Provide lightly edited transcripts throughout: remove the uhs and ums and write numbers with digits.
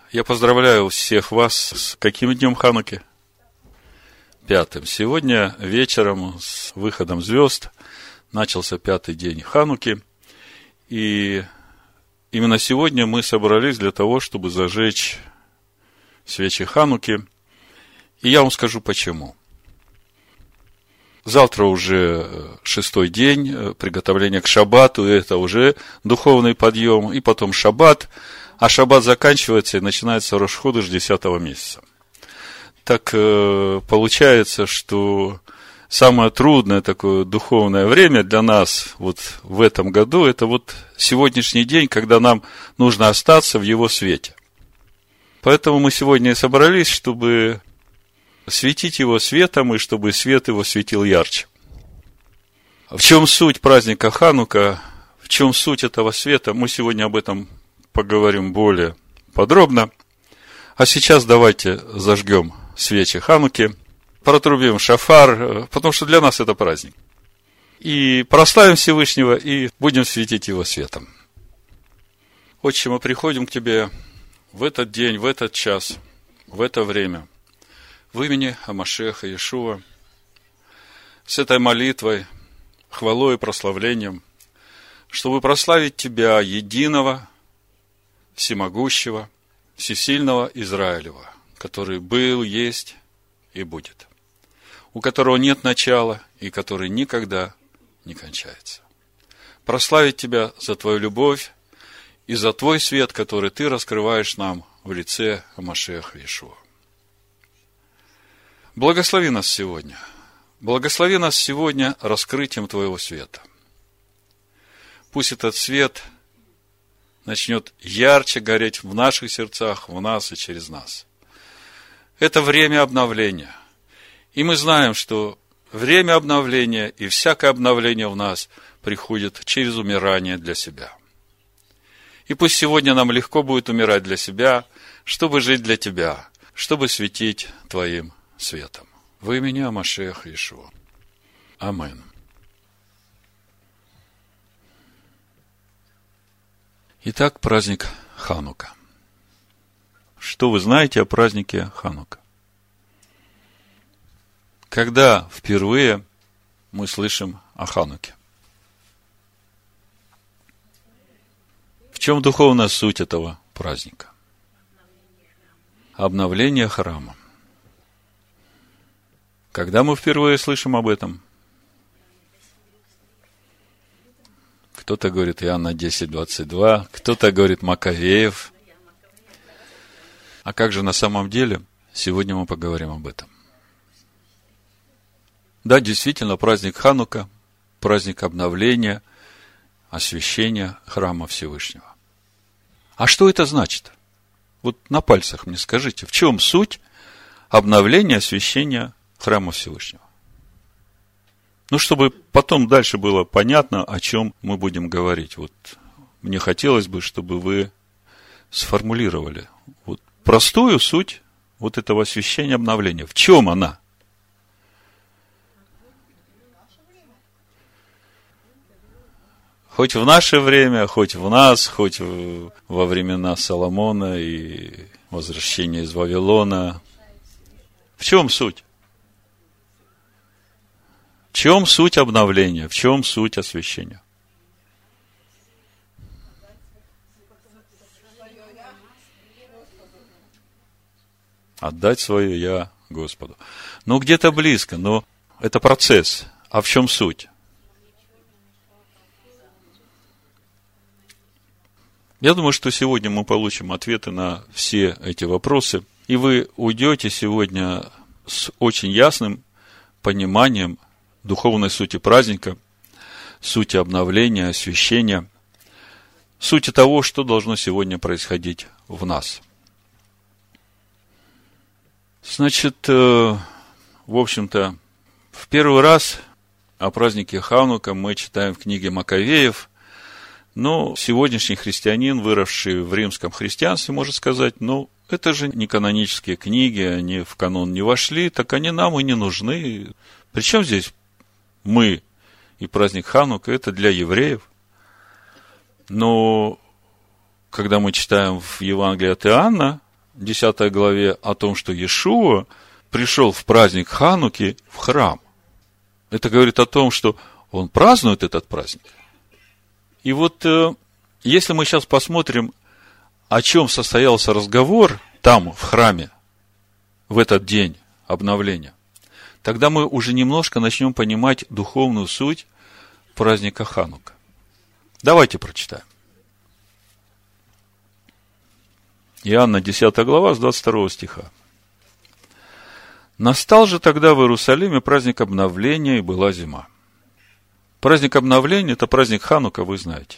Я поздравляю всех вас с каким днем Хануки? 5. Сегодня вечером с выходом звезд начался 5-й день Хануки. И именно сегодня мы собрались для того, чтобы зажечь свечи Хануки. И я вам скажу почему. Завтра уже 6-й день приготовления к шаббату, и это уже духовный подъем, и потом шаббат. А шаббат заканчивается и начинается Рош ходеш 10-го месяца. Так получается, что самое трудное такое духовное время для нас вот в этом году, это вот сегодняшний день, когда нам нужно остаться в его свете. Поэтому мы сегодня и собрались, чтобы светить его светом, и чтобы свет его светил ярче. В чем суть праздника Ханука, в чем суть этого света, мы сегодня об этом поговорим более подробно. А сейчас давайте зажгем свечи Хануки, протрубим шафар, потому что для нас это праздник. И прославим Всевышнего, и будем светить его светом. Отче, мы приходим к Тебе в этот день, в этот час, в это время, в имени Амашеха Иешуа, с этой молитвой, хвалой и прославлением, чтобы прославить Тебя, единого, всемогущего, всесильного Израилева, который был, есть и будет, у которого нет начала и который никогда не кончается. Прославить Тебя за Твою любовь и за Твой свет, который Ты раскрываешь нам в лице Амашеха Иешуа. Благослови нас сегодня. Благослови нас сегодня раскрытием Твоего света. Пусть этот свет начнет ярче гореть в наших сердцах, в нас и через нас. Это время обновления. И мы знаем, что время обновления и всякое обновление в нас приходит через умирание для себя. И пусть сегодня нам легко будет умирать для себя, чтобы жить для Тебя, чтобы светить Твоим светом. Во имя Амашеха Иешуа. Амин. Итак, праздник Ханука. Что вы знаете о празднике Ханука? Когда впервые мы слышим о Хануке? В чем духовная суть этого праздника? Обновление храма. Когда мы впервые слышим об этом? Кто-то говорит Иоанна 10:22, кто-то говорит Маковеев. А как же на самом деле? Сегодня мы поговорим об этом. Да, действительно, праздник Ханука, праздник обновления, освящения храма Всевышнего. А что это значит? Вот на пальцах мне скажите, в чем суть обновления, освящения храма Всевышнего? Ну, чтобы потом дальше было понятно, о чем мы будем говорить. Вот мне хотелось бы, чтобы вы сформулировали вот простую суть вот этого освящения, обновления. В чем она? Хоть в наше время, хоть в нас, хоть во времена Соломона и возвращения из Вавилона. В чем суть? В чем суть обновления? В чем суть освящения? Отдать свое «я» Господу. Ну, где-то близко, но это процесс. А в чем суть? Я думаю, что сегодня мы получим ответы на все эти вопросы, и вы уйдете сегодня с очень ясным пониманием духовной сути праздника, сути обновления, освящения, сути того, что должно сегодня происходить в нас. Значит, в общем-то, в первый раз о празднике Ханука мы читаем в книге Маковеев, но сегодняшний христианин, выросший в римском христианстве, может сказать, это же не канонические книги, они в канон не вошли, так они нам и не нужны. Причем здесь мы и праздник Ханука, это для евреев. Но когда мы читаем в Евангелии от Иоанна, 10 главе о том, что Иешуа пришел в праздник Хануки в храм. Это говорит о том, что он празднует этот праздник. И вот, если мы сейчас посмотрим, о чем состоялся разговор там, в храме, в этот день обновления, тогда мы уже немножко начнем понимать духовную суть праздника Ханука. Давайте прочитаем. Иоанна 10 глава, с 22 стиха. «Настал же тогда в Иерусалиме праздник обновления, и была зима». Праздник обновления – это праздник Ханука, вы знаете.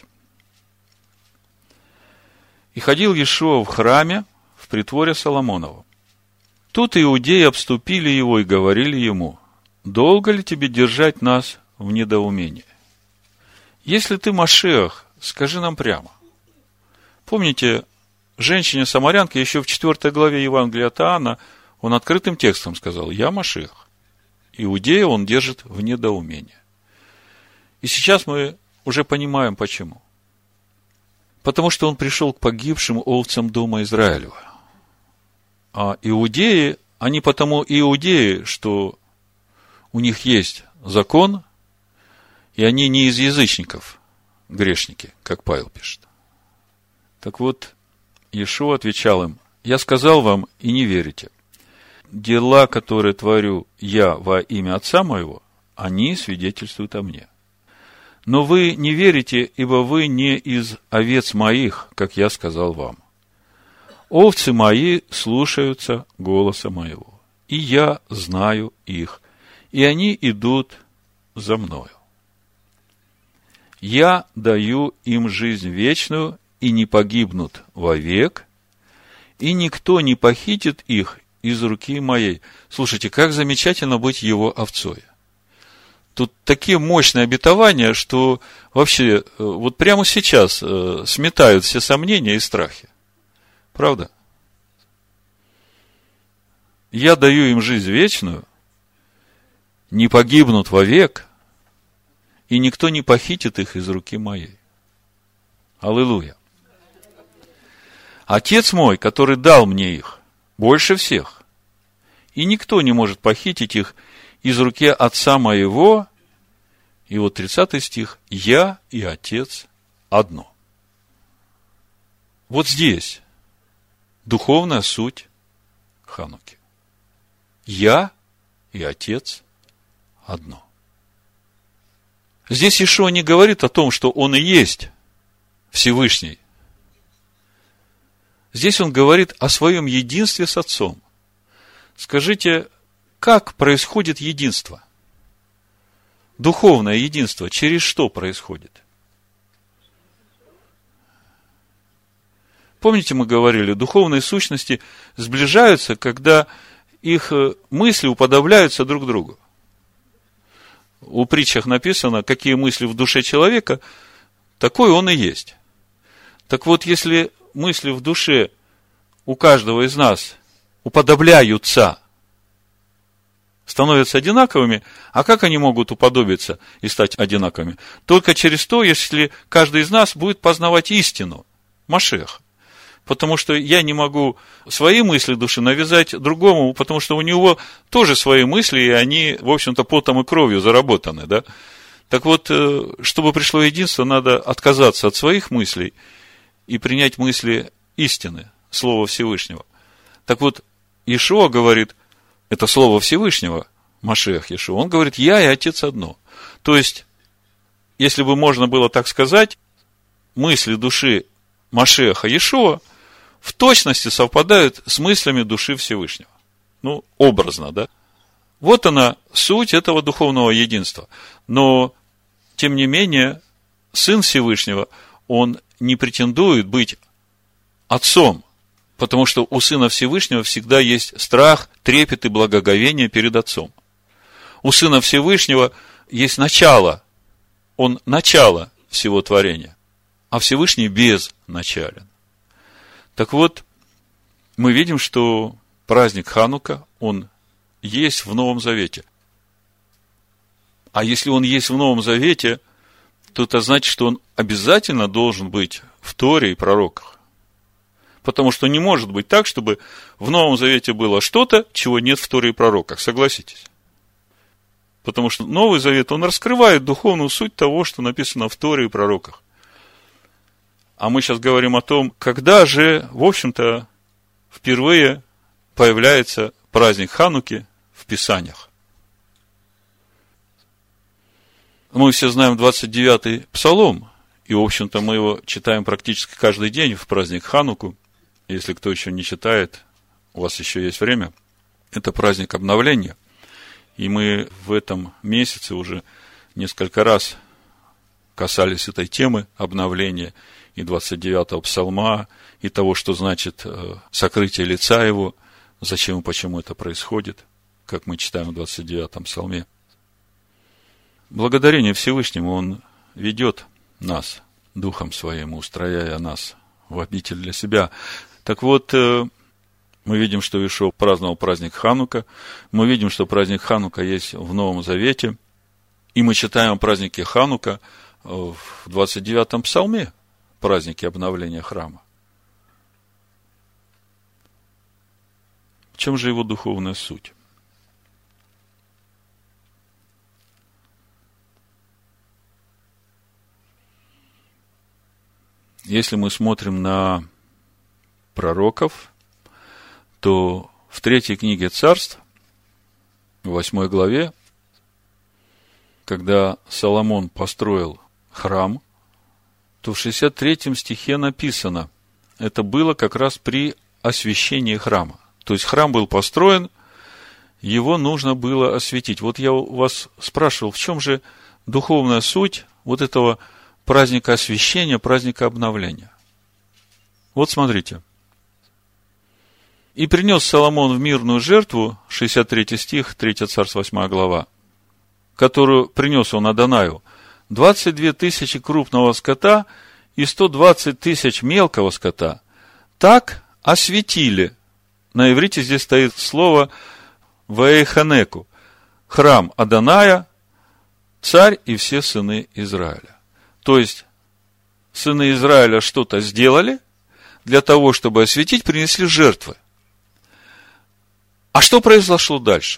«И ходил Иешуа в храме, в притворе Соломоновом. Тут иудеи обступили его и говорили ему: долго ли тебе держать нас в недоумении? Если ты Машиах, скажи нам прямо». Помните, женщине-самарянке еще в 4 главе Евангелия от Иоанна он открытым текстом сказал: «Я Машиах». Иудея он держит в недоумении. И сейчас мы уже понимаем, почему. Потому что он пришел к погибшим овцам дома Израилева. А иудеи, они потому иудеи, что у них есть закон, и они не из язычников, грешники, как Павел пишет. Так вот, Иешуа отвечал им: «Я сказал вам, и не верите. Дела, которые творю я во имя Отца моего, они свидетельствуют о мне. Но вы не верите, ибо вы не из овец моих, как я сказал вам. Овцы мои слушаются голоса моего, и я знаю их, и они идут за мною. Я даю им жизнь вечную, и не погибнут вовек, и никто не похитит их из руки моей». Слушайте, как замечательно быть его овцой. Тут такие мощные обетования, что вообще вот прямо сейчас сметают все сомнения и страхи. Правда? Я даю им жизнь вечную, не погибнут вовек, и никто не похитит их из руки моей. Аллилуйя. Отец мой, который дал мне их, больше всех, и никто не может похитить их из руки Отца моего. И вот 30 стих: «Я и Отец одно». Вот здесь духовная суть Хануки. Я и Отец одно. Здесь Иешуа не говорит о том, что Он и есть Всевышний. Здесь Он говорит о своем единстве с Отцом. Скажите, как происходит единство? Духовное единство через что происходит? Помните, мы говорили, духовные сущности сближаются, когда их мысли уподобляются друг другу. У притчах написано, какие мысли в душе человека, такой он и есть. Так вот, если мысли в душе у каждого из нас уподобляются, становятся одинаковыми, а как они могут уподобиться и стать одинаковыми? Только через то, если каждый из нас будет познавать истину, Машиах. Потому что я не могу свои мысли души навязать другому, потому что у него тоже свои мысли, и они, в общем-то, потом и кровью заработаны, да? Так вот, чтобы пришло единство, надо отказаться от своих мыслей и принять мысли истины, Слова Всевышнего. Так вот, Иешуа говорит, это Слово Всевышнего, Машиах Иешуа, он говорит: я и Отец одно. То есть, если бы можно было так сказать, мысли души Машиаха Иешуа в точности совпадают с мыслями души Всевышнего. Ну, образно, да? Вот она, суть этого духовного единства. Но, тем не менее, Сын Всевышнего, он не претендует быть Отцом, потому что у Сына Всевышнего всегда есть страх, трепет и благоговение перед Отцом. У Сына Всевышнего есть начало, он начало всего творения, а Всевышний безначален. Так вот, мы видим, что праздник Ханука, он есть в Новом Завете. А если он есть в Новом Завете, то это значит, что он обязательно должен быть в Торе и пророках. Потому что не может быть так, чтобы в Новом Завете было что-то, чего нет в Торе и пророках. Согласитесь? Потому что Новый Завет, он раскрывает духовную суть того, что написано в Торе и пророках. А мы сейчас говорим о том, когда же, в общем-то, впервые появляется праздник Хануки в Писаниях. Мы все знаем 29-й Псалом, и, в общем-то, мы его читаем практически каждый день в праздник Хануку. Если кто еще не читает, у вас еще есть время. Это праздник обновления. И мы в этом месяце уже несколько раз касались этой темы обновления и 29-го Псалма, и того, что значит сокрытие лица его, зачем и почему это происходит, как мы читаем в 29-м Псалме. Благодарение Всевышнему, Он ведет нас Духом Своим, устрояя нас в обитель для себя. Так вот, мы видим, что Иешуа праздновал праздник Ханука, мы видим, что праздник Ханука есть в Новом Завете, и мы читаем о празднике Ханука в 29-м Псалме, празднике обновления храма. В чем же его духовная суть? Если мы смотрим на пророков, то в 3 книге Царств, в 8 главе, когда Соломон построил храм, то в 63 стихе написано, это было как раз при освящении храма. То есть храм был построен, его нужно было осветить. Вот я у вас спрашивал, в чем же духовная суть вот этого праздника освящения, праздника обновления. Вот смотрите. «И принес Соломон в мирную жертву», 63 стих, 3 Царств, 8 глава, которую принес он Адонаю, 22 тысячи крупного скота и 120 тысяч мелкого скота. Так осветили. На иврите здесь стоит слово «ваэйханеку», храм Адоная, царь и все сыны Израиля. То есть, сыны Израиля что-то сделали, для того, чтобы осветить, принесли жертвы. А что произошло дальше?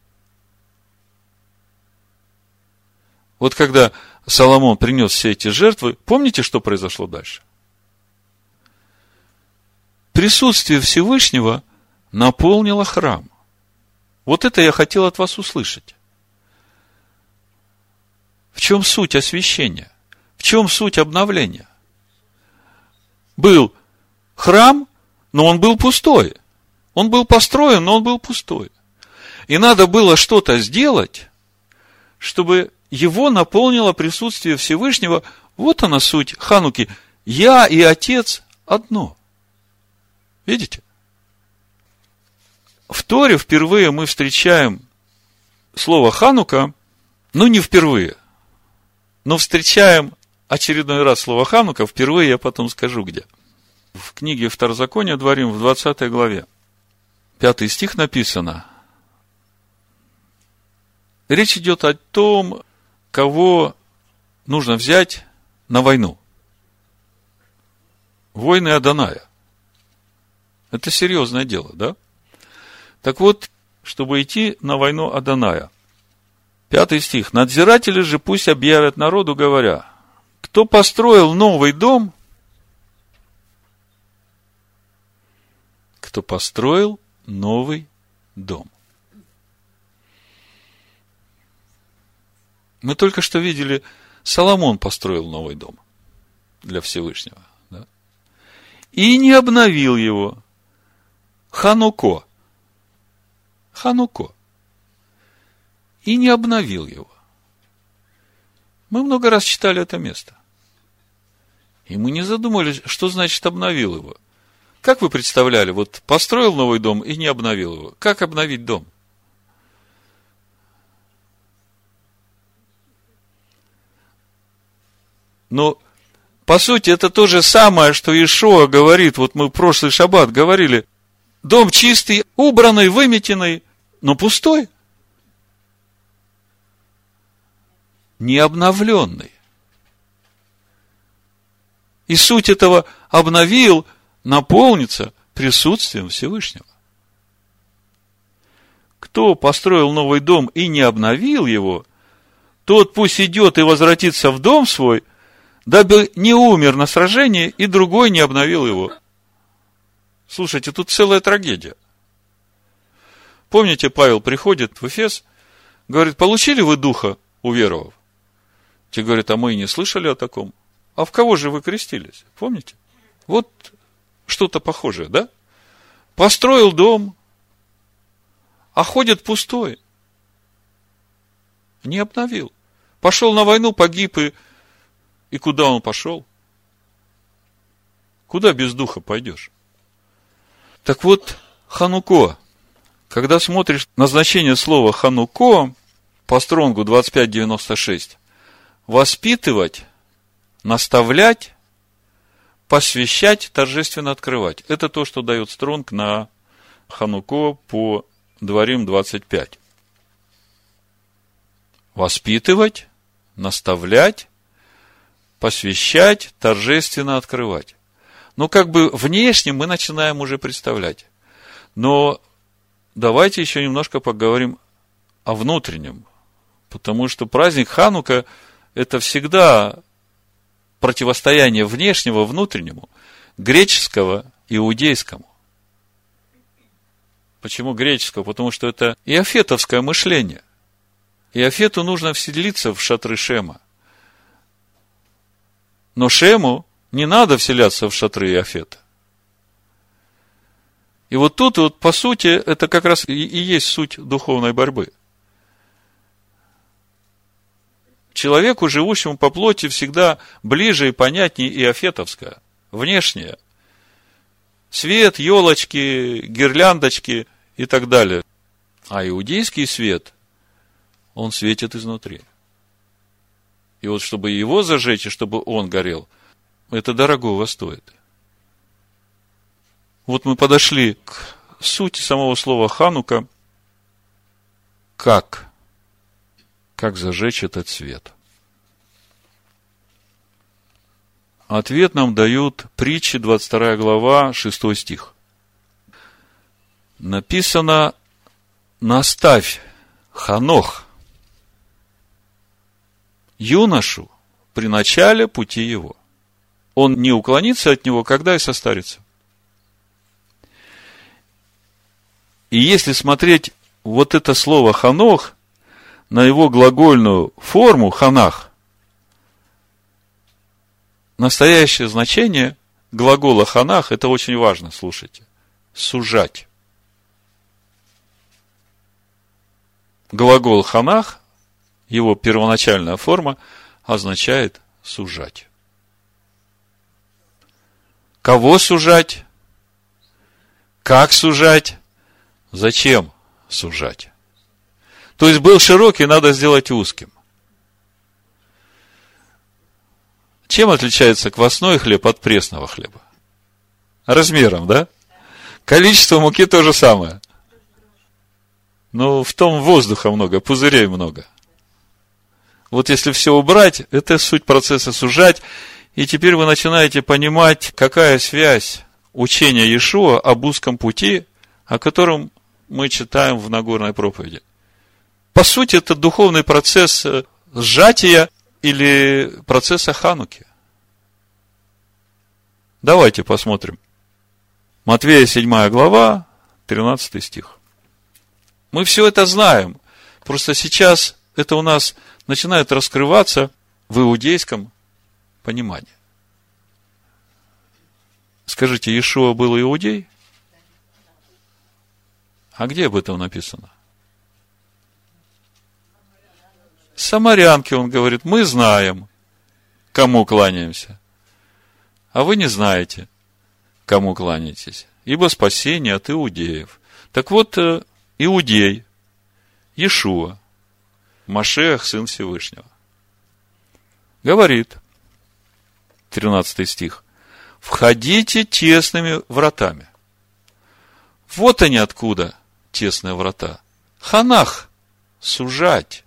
Вот когда Соломон принес все эти жертвы, помните, что произошло дальше? Присутствие Всевышнего наполнило храм. Вот это я хотел от вас услышать. В чем суть освящения? В чем суть обновления? Был храм, но он был пустой. Он был построен, но он был пустой. И надо было что-то сделать, чтобы его наполнило присутствие Всевышнего. Вот она суть Хануки. Я и Отец одно. Видите? В Торе впервые мы встречаем слово Ханука, не впервые, но встречаем очередной раз слово Ханука, впервые я потом скажу где. В книге Второзакония Дворим в 20 главе, 5 стих написано. Речь идет о том, кого нужно взять на войну. Войны Адоная. Это серьезное дело, да? Так вот, чтобы идти на войну Адоная. 5 стих. Надзиратели же пусть объявят народу, говоря, кто построил новый дом, кто построил новый дом. Мы только что видели, Соломон построил новый дом для Всевышнего. Да? И не обновил его. Хануко. И не обновил его. Мы много раз читали это место. И мы не задумались, что значит обновил его. Как вы представляли, вот построил новый дом и не обновил его. Как обновить дом? Но, по сути, это то же самое, что Иешуа говорит, вот мы в прошлый шаббат говорили, дом чистый, убранный, выметенный, но пустой. Не обновленный. И суть этого обновил, наполнится присутствием Всевышнего. Кто построил новый дом и не обновил его, тот пусть идет и возвратится в дом свой, дабы не умер на сражении, и другой не обновил его. Слушайте, тут целая трагедия. Помните, Павел приходит в Эфес, говорит: получили вы духа, уверовав? Те говорят: а мы и не слышали о таком. А в кого же вы крестились? Помните? Вот что-то похожее, да? Построил дом, а ходит пустой. Не обновил. Пошел на войну, погиб, и куда он пошел? Куда без духа пойдешь? Так вот, Хануко. Когда смотришь на значение слова Хануко, по Стронгу 2596, воспитывать, наставлять, посвящать, торжественно открывать. Это то, что дает Стронг на Хануко по Дворим 25. Воспитывать, наставлять, посвящать, торжественно открывать. Ну, как бы внешне мы начинаем уже представлять. Но давайте еще немножко поговорим о внутреннем. Потому что праздник Ханука – это всегда противостояние внешнего внутреннему, греческого иудейскому. Почему греческого? Потому что это иофетовское мышление. Иофету нужно вселиться в шатры Шема. Но Шему не надо вселяться в шатры Иофета. И вот тут, вот, по сути, это как раз и есть суть духовной борьбы. Человеку, живущему по плоти, всегда ближе и понятнее иофетовское, внешнее. Свет, елочки, гирляндочки и так далее. А иудейский свет, он светит изнутри. И вот чтобы его зажечь, и чтобы он горел, это дорогого стоит. Вот мы подошли к сути самого слова Ханука. Как зажечь этот свет? Ответ нам дают притчи, 22 глава, 6 стих. Написано: наставь, Ханох, юношу при начале пути его. Он не уклонится от него, когда и состарится. И если смотреть вот это слово Ханох на его глагольную форму Ханах, настоящее значение глагола Ханах, это очень важно, слушайте, сужать. Глагол Ханах, его первоначальная форма, означает сужать. Кого сужать? Как сужать? Зачем сужать? То есть был широкий, надо сделать узким. Чем отличается квасной хлеб от пресного хлеба? Размером, да? Количество муки то же самое. Но в том воздуха много, пузырей много. Вот если все убрать, это суть процесса сужать. И теперь вы начинаете понимать, какая связь учения Иешуа об узком пути, о котором мы читаем в Нагорной проповеди. По сути, это духовный процесс сжатия или процесса Хануки. Давайте посмотрим. Матвея 7 глава, 13 стих. Мы все это знаем. Просто сейчас это у нас начинает раскрываться в иудейском понимании. Скажите, Иешуа был иудей? А где об этом написано? Самарянке он говорит: мы знаем, кому кланяемся, а вы не знаете, кому кланяетесь, ибо спасение от иудеев. Так вот, иудей, Иешуа, Машиах, сын Всевышнего, говорит, 13 стих: входите тесными вратами. Вот они откуда тесные врата. Ханах, сужать.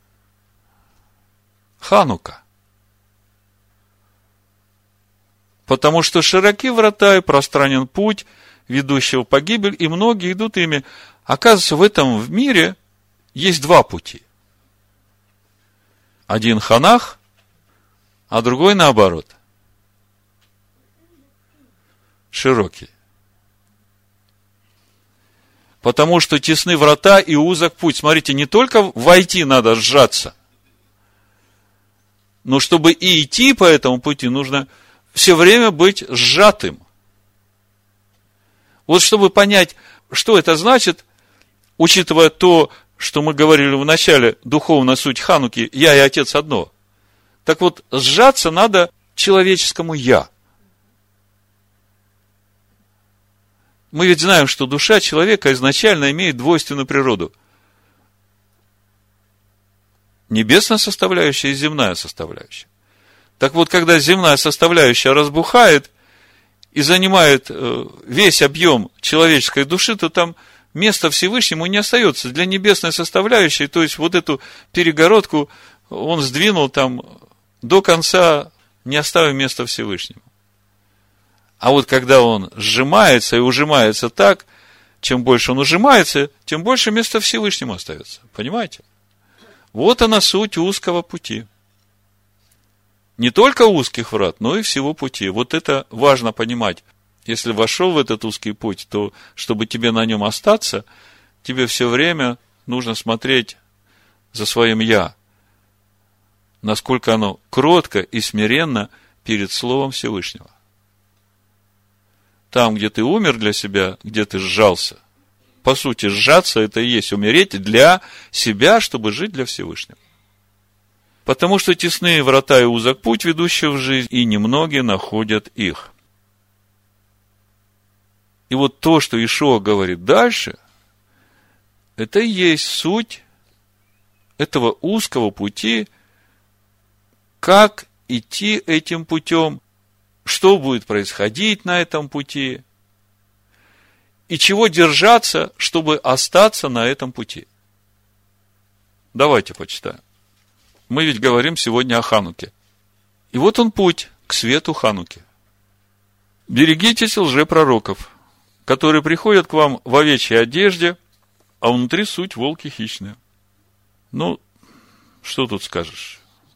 Ханука. Потому что широки врата и пространен путь, ведущий в погибель, и многие идут ими. Оказывается, в этом мире есть два пути. Один ханах, а другой наоборот. Широкий. Потому что тесны врата и узок путь. Смотрите, не только войти надо сжаться, но чтобы и идти по этому пути, нужно все время быть сжатым. Вот чтобы понять, что это значит, учитывая то, что мы говорили в начале, духовная суть Хануки, я и Отец одно. Так вот, сжаться надо человеческому «я». Мы ведь знаем, что душа человека изначально имеет двойственную природу. Небесная составляющая и земная составляющая. Так вот, когда земная составляющая разбухает и занимает весь объем человеческой души, то там места Всевышнему не остается. Для небесной составляющей, то есть вот эту перегородку он сдвинул там до конца, не оставив места Всевышнему. А вот когда он сжимается и ужимается так, чем больше он ужимается, тем больше места Всевышнему остается. Понимаете? Вот она суть узкого пути. Не только узких врат, но и всего пути. Вот это важно понимать. Если вошел в этот узкий путь, то, чтобы тебе на нем остаться, тебе все время нужно смотреть за своим «я». Насколько оно кротко и смиренно перед Словом Всевышнего. Там, где ты умер для себя, где ты сжался, по сути, сжаться – это и есть умереть для себя, чтобы жить для Всевышнего. Потому что тесные врата и узок путь, ведущий в жизнь, и немногие находят их. И вот то, что Иешуа говорит дальше, это и есть суть этого узкого пути, как идти этим путем, что будет происходить на этом пути, и чего держаться, чтобы остаться на этом пути. Давайте почитаем. Мы ведь говорим сегодня о Хануке. И вот он путь к свету Хануки. Берегитесь лжепророков, которые приходят к вам в овечьей одежде, а внутри суть волки хищные. Ну, что тут скажешь?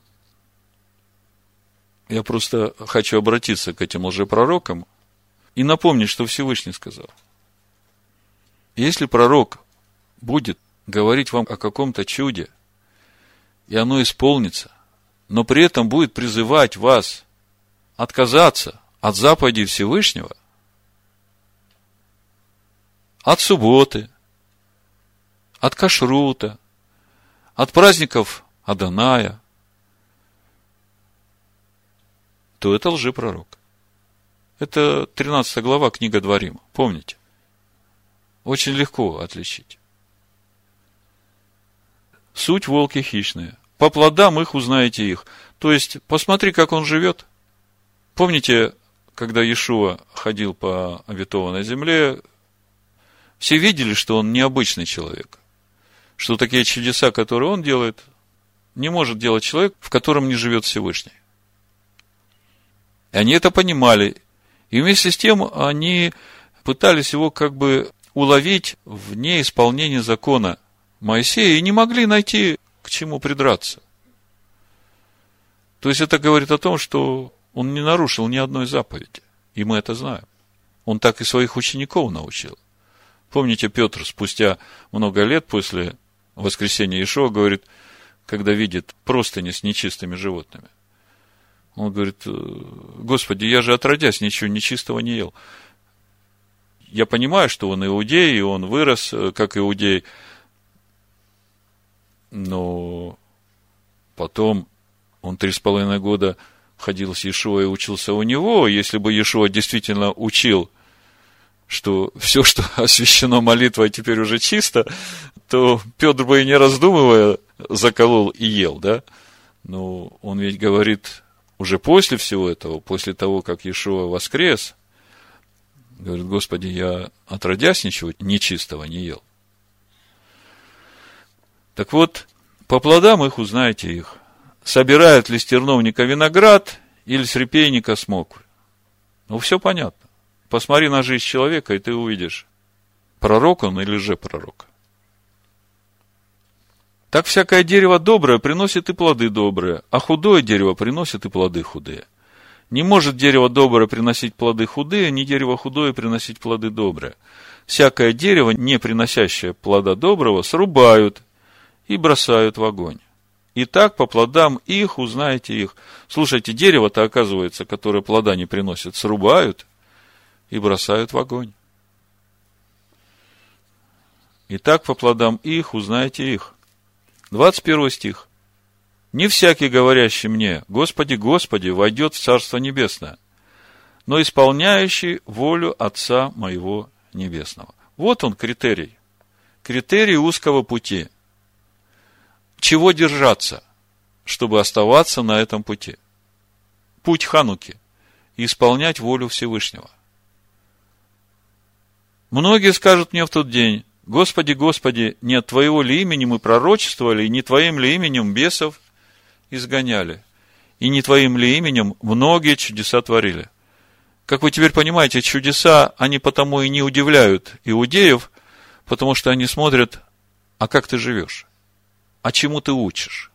Я просто хочу обратиться к этим лжепророкам и напомнить, что Всевышний сказал. Если пророк будет говорить вам о каком-то чуде, и оно исполнится, но при этом будет призывать вас отказаться от заповедей Всевышнего, от субботы, от кашрута, от праздников Адоная, то это лжепророк. Это 13 глава, книга Дворим. Помните? Очень легко отличить. Суть волки хищные. По плодам их узнаете их. То есть, посмотри, как он живет. Помните, когда Иешуа ходил по обетованной земле, все видели, что он необычный человек. Что такие чудеса, которые он делает, не может делать человек, в котором не живет Всевышний. И они это понимали. И вместе с тем они пытались его как бы уловить в неисполнении закона Моисея и не могли найти, к чему придраться. То есть это говорит о том, что он не нарушил ни одной заповеди. И мы это знаем. Он так и своих учеников научил. Помните, Петр спустя много лет после воскресения Иешуа говорит, когда видит простыни с нечистыми животными, он говорит: Господи, я же отродясь ничего нечистого не ел. Я понимаю, что он иудей, и он вырос как иудей, но потом он 3,5 года ходил с Иешуа и учился у него. Если бы Иешуа действительно учил, что все, что освящено молитвой, теперь уже чисто, то Петр бы и не раздумывая заколол и ел, да? Но он ведь говорит уже после всего этого, после того, как Иешуа воскрес, говорит: Господи, я отродясь ничего нечистого не ел. Так вот, по плодам их узнаете их. Собирают ли с терновника виноград или с репейника смоквы? Ну, все понятно. Посмотри на жизнь человека, и ты увидишь, пророк он или лжепророк. Так всякое дерево доброе приносит и плоды добрые, а худое дерево приносит и плоды худые. Не может дерево доброе приносить плоды худые, ни дерево худое приносить плоды добрые. Всякое дерево, не приносящее плода доброго, срубают и бросают в огонь. И так по плодам их узнаете их. Слушайте, дерево-то, оказывается, которое плода не приносит, срубают и бросают в огонь. И так по плодам их узнаете их. 21 стих. Не всякий, говорящий мне, Господи, Господи, войдет в Царство Небесное, но исполняющий волю Отца моего Небесного. Вот он критерий. Критерий узкого пути. Чего держаться, чтобы оставаться на этом пути? Путь Хануки. Исполнять волю Всевышнего. Многие скажут мне в тот день: Господи, Господи, не от Твоего ли имени мы пророчествовали, и не Твоим ли именем бесов изгоняли, и не Твоим ли именем многие чудеса творили? Как вы теперь понимаете, чудеса, они потому и не удивляют иудеев, потому что они смотрят, а как ты живешь, а чему ты учишь.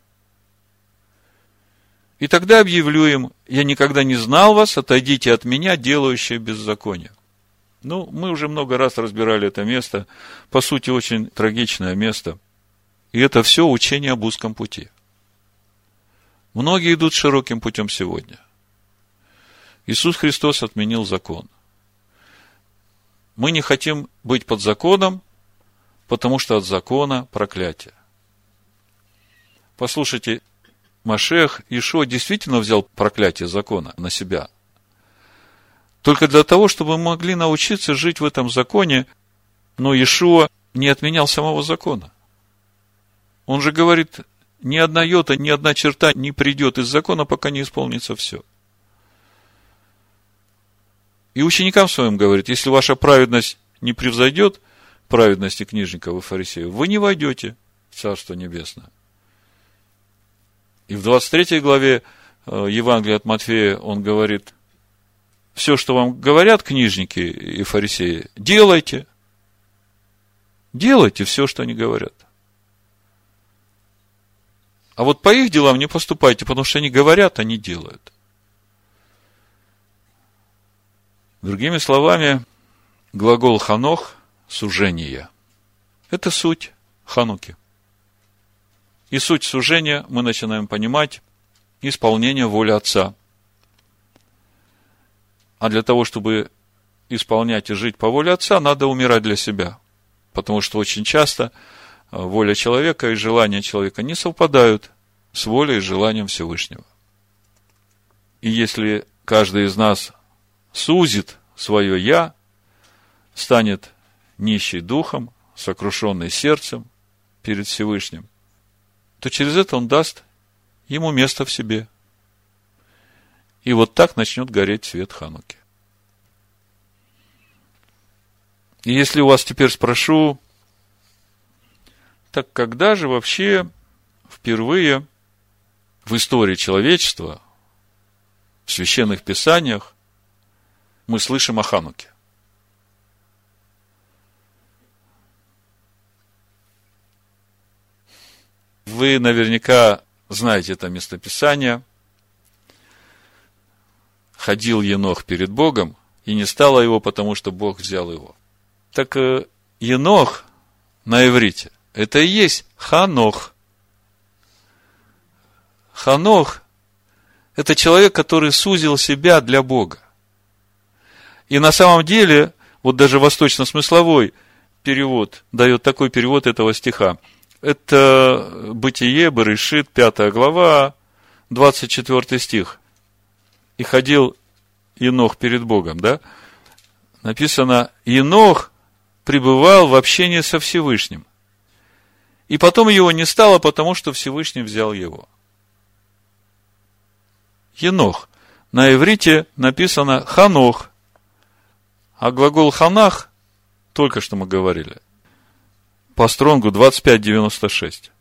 И тогда объявлю им: я никогда не знал вас, отойдите от меня, делающие беззаконие. Ну, мы уже много раз разбирали это место, по сути, очень трагичное место. И это все учение об узком пути. Многие идут широким путем сегодня. Иисус Христос отменил закон. Мы не хотим быть под законом, потому что от закона проклятие. Послушайте, Машиах Иешуа действительно взял проклятие закона на себя. Только для того, чтобы мы могли научиться жить в этом законе, но Иешуа не отменял самого закона. Он же говорит, ни одна йота, ни одна черта не придет из закона, пока не исполнится все. И ученикам своим говорит: если ваша праведность не превзойдет праведности книжников и фарисеев, вы не войдете в Царство Небесное. И в 23 главе Евангелия от Матфея он говорит: все, что вам говорят книжники и фарисеи, делайте. Делайте все, что они говорят. А вот по их делам не поступайте, потому что они говорят, они делают. Другими словами, глагол ханох – сужение. Это суть Хануки. И суть сужения мы начинаем понимать – исполнение воли Отца. А для того, чтобы исполнять и жить по воле Отца, надо умирать для себя. Потому что очень часто воля человека и желания человека не совпадают с волей и желанием Всевышнего. И если каждый из нас сузит свое «я», станет нищий духом, сокрушенный сердцем перед Всевышним, то через это он даст ему место в себе. И вот так начнет гореть свет Хануки. И если у вас теперь спрошу, так когда же вообще впервые в истории человечества, в священных писаниях, мы слышим о Хануке? Вы наверняка знаете это местописание. Ходил Енох перед Богом, и не стало его, потому что Бог взял его. Так Енох на иврите – это и есть Ханох. Ханох – это человек, который сузил себя для Бога. И на самом деле, вот даже восточно-смысловой перевод дает такой перевод этого стиха. Это Бытие, Берешит, 5 глава, 24 стих. И ходил Енох перед Богом, да? Написано, Енох пребывал в общении со Всевышним. И потом его не стало, потому что Всевышний взял его. Енох. На иврите написано Ханох. А глагол ханах, только что мы говорили, по Стронгу 25:96.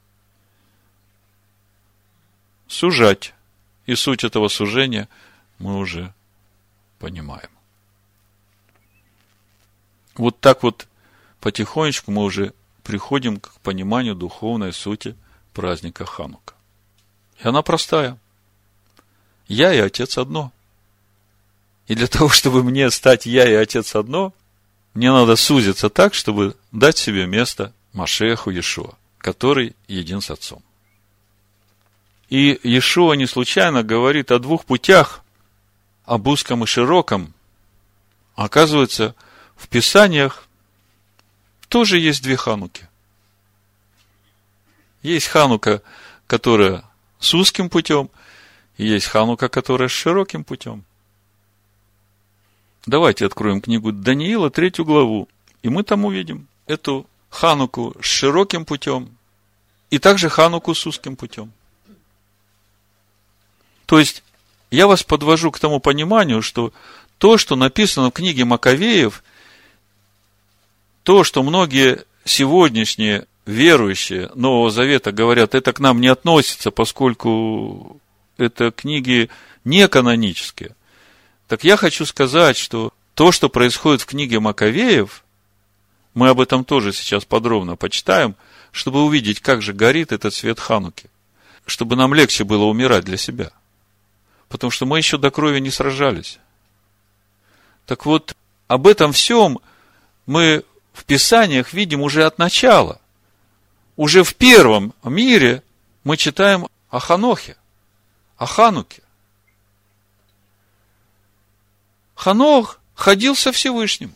Сужать. И суть этого сужения мы уже понимаем. Вот так вот потихонечку мы уже приходим к пониманию духовной сути праздника Ханука. И она простая. Я и Отец одно. И для того, чтобы мне стать я и Отец одно, мне надо сузиться так, чтобы дать себе место Машиаху Иешуа, который един с Отцом. И Иешуа не случайно говорит о двух путях, об узком и широком. Оказывается, в Писаниях тоже есть две Хануки. Есть Ханука, которая с узким путем, и есть Ханука, которая с широким путем. Давайте откроем книгу Даниила, 3 главу, и мы там увидим эту Хануку с широким путем, и также Хануку с узким путем. То есть, я вас подвожу к тому пониманию, что то, что написано в книге Маковеев, то, что многие сегодняшние верующие Нового Завета говорят, это к нам не относится, поскольку это книги не канонические. Так я хочу сказать, что то, что происходит в книге Маковеев, мы об этом тоже сейчас подробно почитаем, чтобы увидеть, как же горит этот свет Хануки, чтобы нам легче было умирать для себя. Потому что мы еще до крови не сражались. Так вот, об этом всем мы в Писаниях видим уже от начала. Уже в первом мире мы читаем о Ханохе, о Хануке. Ханох ходил со Всевышним.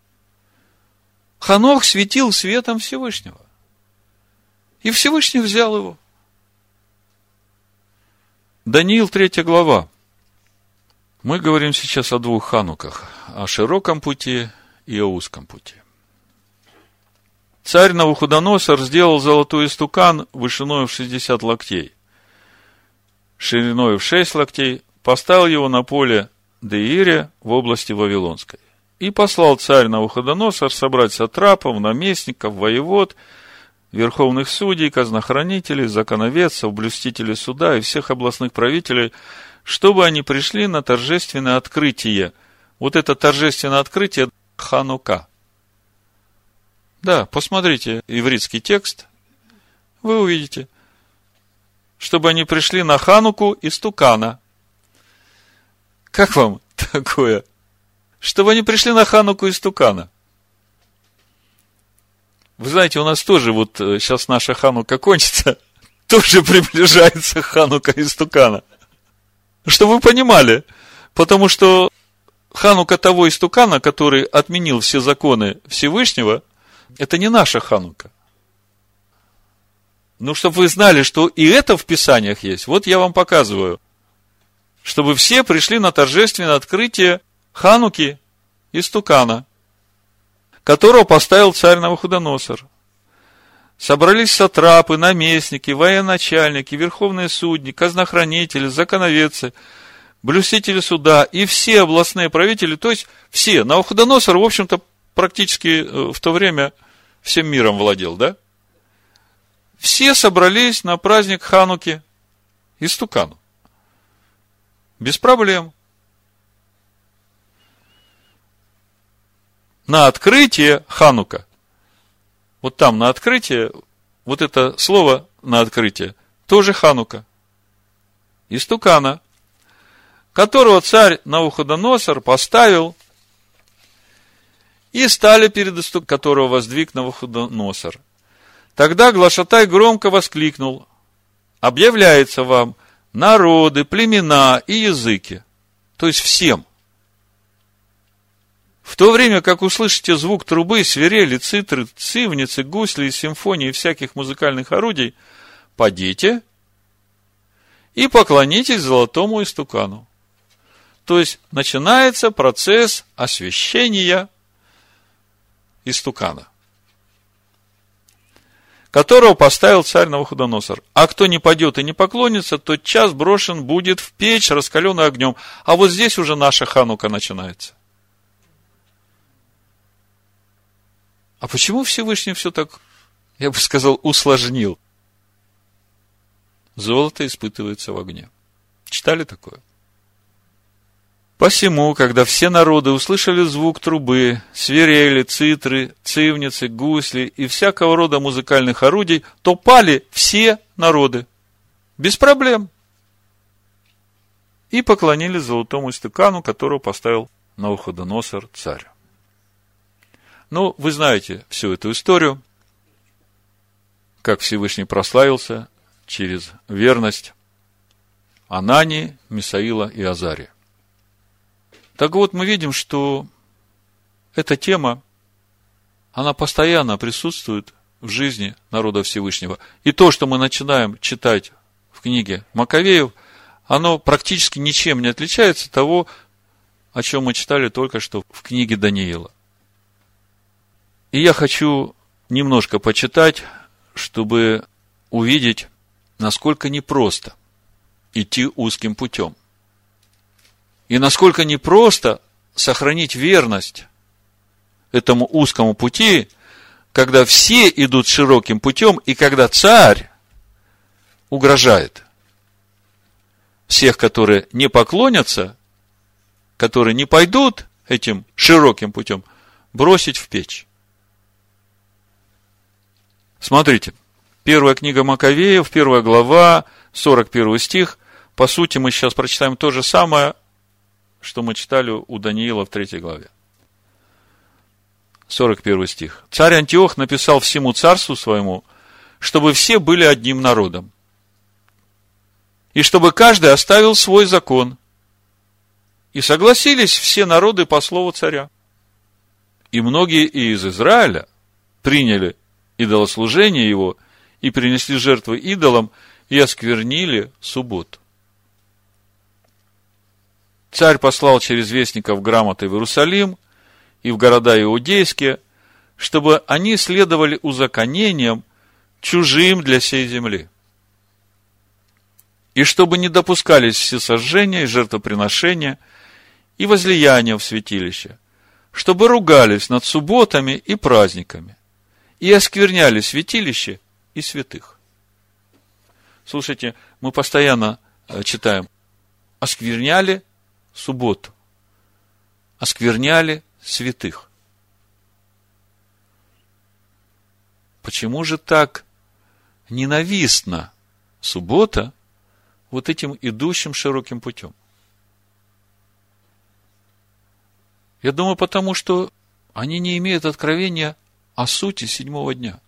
Ханох светил светом Всевышнего. И Всевышний взял его. Даниил, 3 глава. Мы говорим сейчас о двух Хануках. О широком пути и о узком пути. Царь Навуходоносор сделал золотой истукан вышиной в 60 локтей, шириной в 6 локтей, поставил его на поле Деире в области Вавилонской. И послал царь Навуходоносор собрать сатрапов, наместников, воевод, верховных судей, казнохранителей, законоведцев, блюстителей суда и всех областных правителей, чтобы они пришли на торжественное открытие. Вот это торжественное открытие Ханука. Да, посмотрите ивритский текст, вы увидите, чтобы они пришли на Хануку истукана. Как вам такое? Чтобы они пришли на Хануку истукана. Вы знаете, у нас тоже вот сейчас наша Ханука кончится, тоже приближается Ханука истукана. Чтобы вы понимали, потому что Ханука того истукана, который отменил все законы Всевышнего, это не наша Ханука. Ну, чтобы вы знали, что и это в Писаниях есть, вот я вам показываю. Чтобы все пришли на торжественное открытие Хануки истукана, которого поставил царь Навуходоносор. Собрались сатрапы, наместники, военачальники, верховные судьи, казнохранители, законоведцы, блюстители суда и все областные правители, то есть все. Навуходоносор, в общем-то, практически в то время всем миром владел, да? Все собрались на праздник Хануки истукану. Без проблем. На открытие Ханука. Вот там на открытие, вот это слово на открытие, тоже Ханука. Истукана, которого царь Навуходоносор поставил, и стали перед истуканом, которого воздвиг Навуходоносор. Тогда глашатай громко воскликнул: объявляется вам народы, племена и языки, то есть всем. В то время, как услышите звук трубы, свирели, цитры, цивницы, гусли, симфонии и всяких музыкальных орудий, падите и поклонитесь золотому истукану. То есть, начинается процесс освящения истукана, которого поставил царь Навуходоносор. А кто не падет и не поклонится, тот час брошен будет в печь, раскаленную огнем. А вот здесь уже наша Ханука начинается. А почему Всевышний все так, я бы сказал, усложнил? Золото испытывается в огне. Читали такое? Посему, когда все народы услышали звук трубы, свирели, цитры, цивницы, гусли и всякого рода музыкальных орудий, то пали все народы. Без проблем. И поклонились золотому истукану, которого поставил Навуходоносор царь. Ну, вы знаете всю эту историю, как Всевышний прославился через верность Анании, Мисаила и Азария. Так вот, мы видим, что эта тема, она постоянно присутствует в жизни народа Всевышнего. И то, что мы начинаем читать в книге Маковеев, оно практически ничем не отличается от того, о чем мы читали только что в книге Даниила. И я хочу немножко почитать, чтобы увидеть, насколько непросто идти узким путем. И насколько непросто сохранить верность этому узкому пути, когда все идут широким путем, и когда царь угрожает всех, которые не поклонятся, которые не пойдут этим широким путем, бросить в печь. Смотрите, первая книга Маковеев, 1 глава, 41 стих. По сути, мы сейчас прочитаем то же самое, что мы читали у Даниила в 3 главе. 41 стих. Царь Антиох написал всему царству своему, чтобы все были одним народом, и чтобы каждый оставил свой закон. И согласились все народы по слову царя. И многие из Израиля приняли идолослужение его и принесли жертвы идолам и осквернили субботу. Царь послал через вестников грамоты в Иерусалим и в города иудейские, чтобы они следовали узаконениям, чужим для сей земли, и чтобы не допускались всесожжения и жертвоприношения и возлияния в святилище, чтобы ругались над субботами и праздниками и оскверняли святилище и святых. Слушайте, мы постоянно читаем: оскверняли субботу, оскверняли святых. Почему же так ненавистна суббота вот этим идущим широким путем? Я думаю, потому что они не имеют откровения о сути седьмого дня.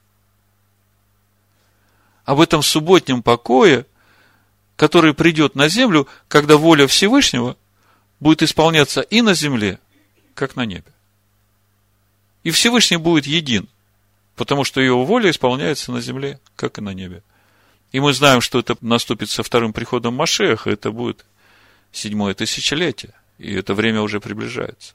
Об этом субботнем покое, который придет на землю, когда воля Всевышнего будет исполняться и на земле, как на небе. И Всевышний будет един, потому что его воля исполняется на земле, как и на небе. И мы знаем, что это наступит со вторым приходом Машиаха, это будет 7-е тысячелетие, и это время уже приближается.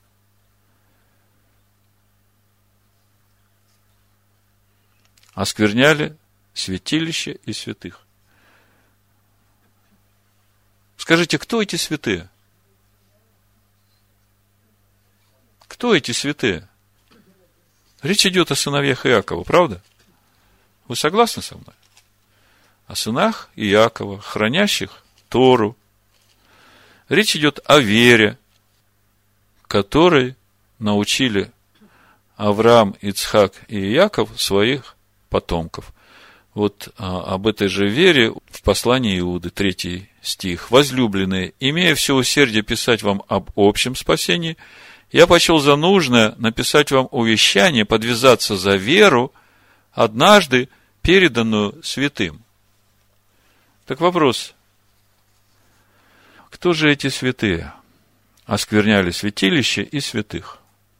Оскверняли святилище и святых. Скажите, кто эти святые? Кто эти святые? Речь идет о сыновьях Иакова, правда? Вы согласны со мной? О сынах Иакова, хранящих Тору. Речь идет о вере, которой научили Авраам, Ицхак и Иаков своих потомков. Вот об этой же вере в послании Иуды, 3 стих. «Возлюбленные, имея все усердие писать вам об общем спасении, я почел за нужное написать вам увещание, подвязаться за веру, однажды переданную святым». Так вопрос: кто же эти святые? Оскверняли святилище и святых,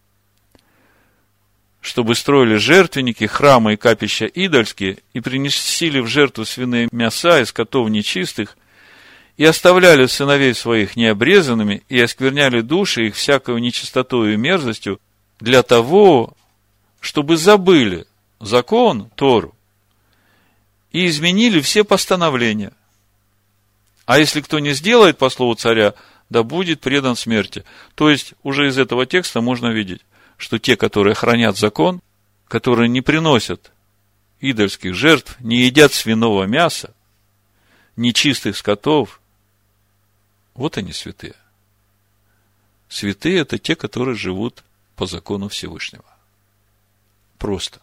чтобы строили жертвенники, храмы и капища идольские, и приносили в жертву свиные мяса и скотов нечистых, и оставляли сыновей своих необрезанными, и оскверняли души их всякою нечистотою и мерзостью, для того, чтобы забыли закон, Тору, и изменили все постановления. А если кто не сделает по слову царя, да будет предан смерти. То есть, уже из этого текста можно видеть, что те, которые хранят закон, которые не приносят идольских жертв, не едят свиного мяса, нечистых скотов, вот они святые. Святые – это те, которые живут по закону Всевышнего. Просто.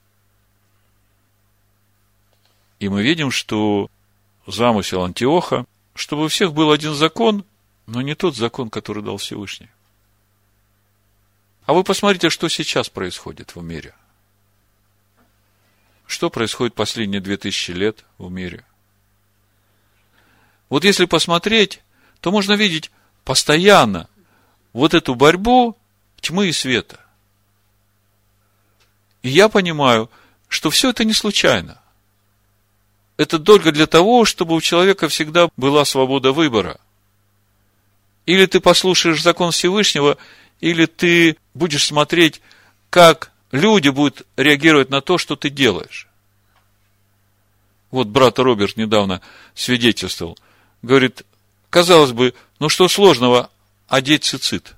И мы видим, что замысел Антиоха, чтобы у всех был один закон, но не тот закон, который дал Всевышний. А вы посмотрите, что сейчас происходит в мире. Что происходит последние 2000 лет в мире? Вот если посмотреть, то можно видеть постоянно вот эту борьбу тьмы и света. И я понимаю, что все это не случайно. Это только для того, чтобы у человека всегда была свобода выбора. Или ты послушаешь закон Всевышнего, или ты будешь смотреть, как люди будут реагировать на то, что ты делаешь. Вот брат Роберт недавно свидетельствовал. Говорит, казалось бы, ну что сложного одеть цицит?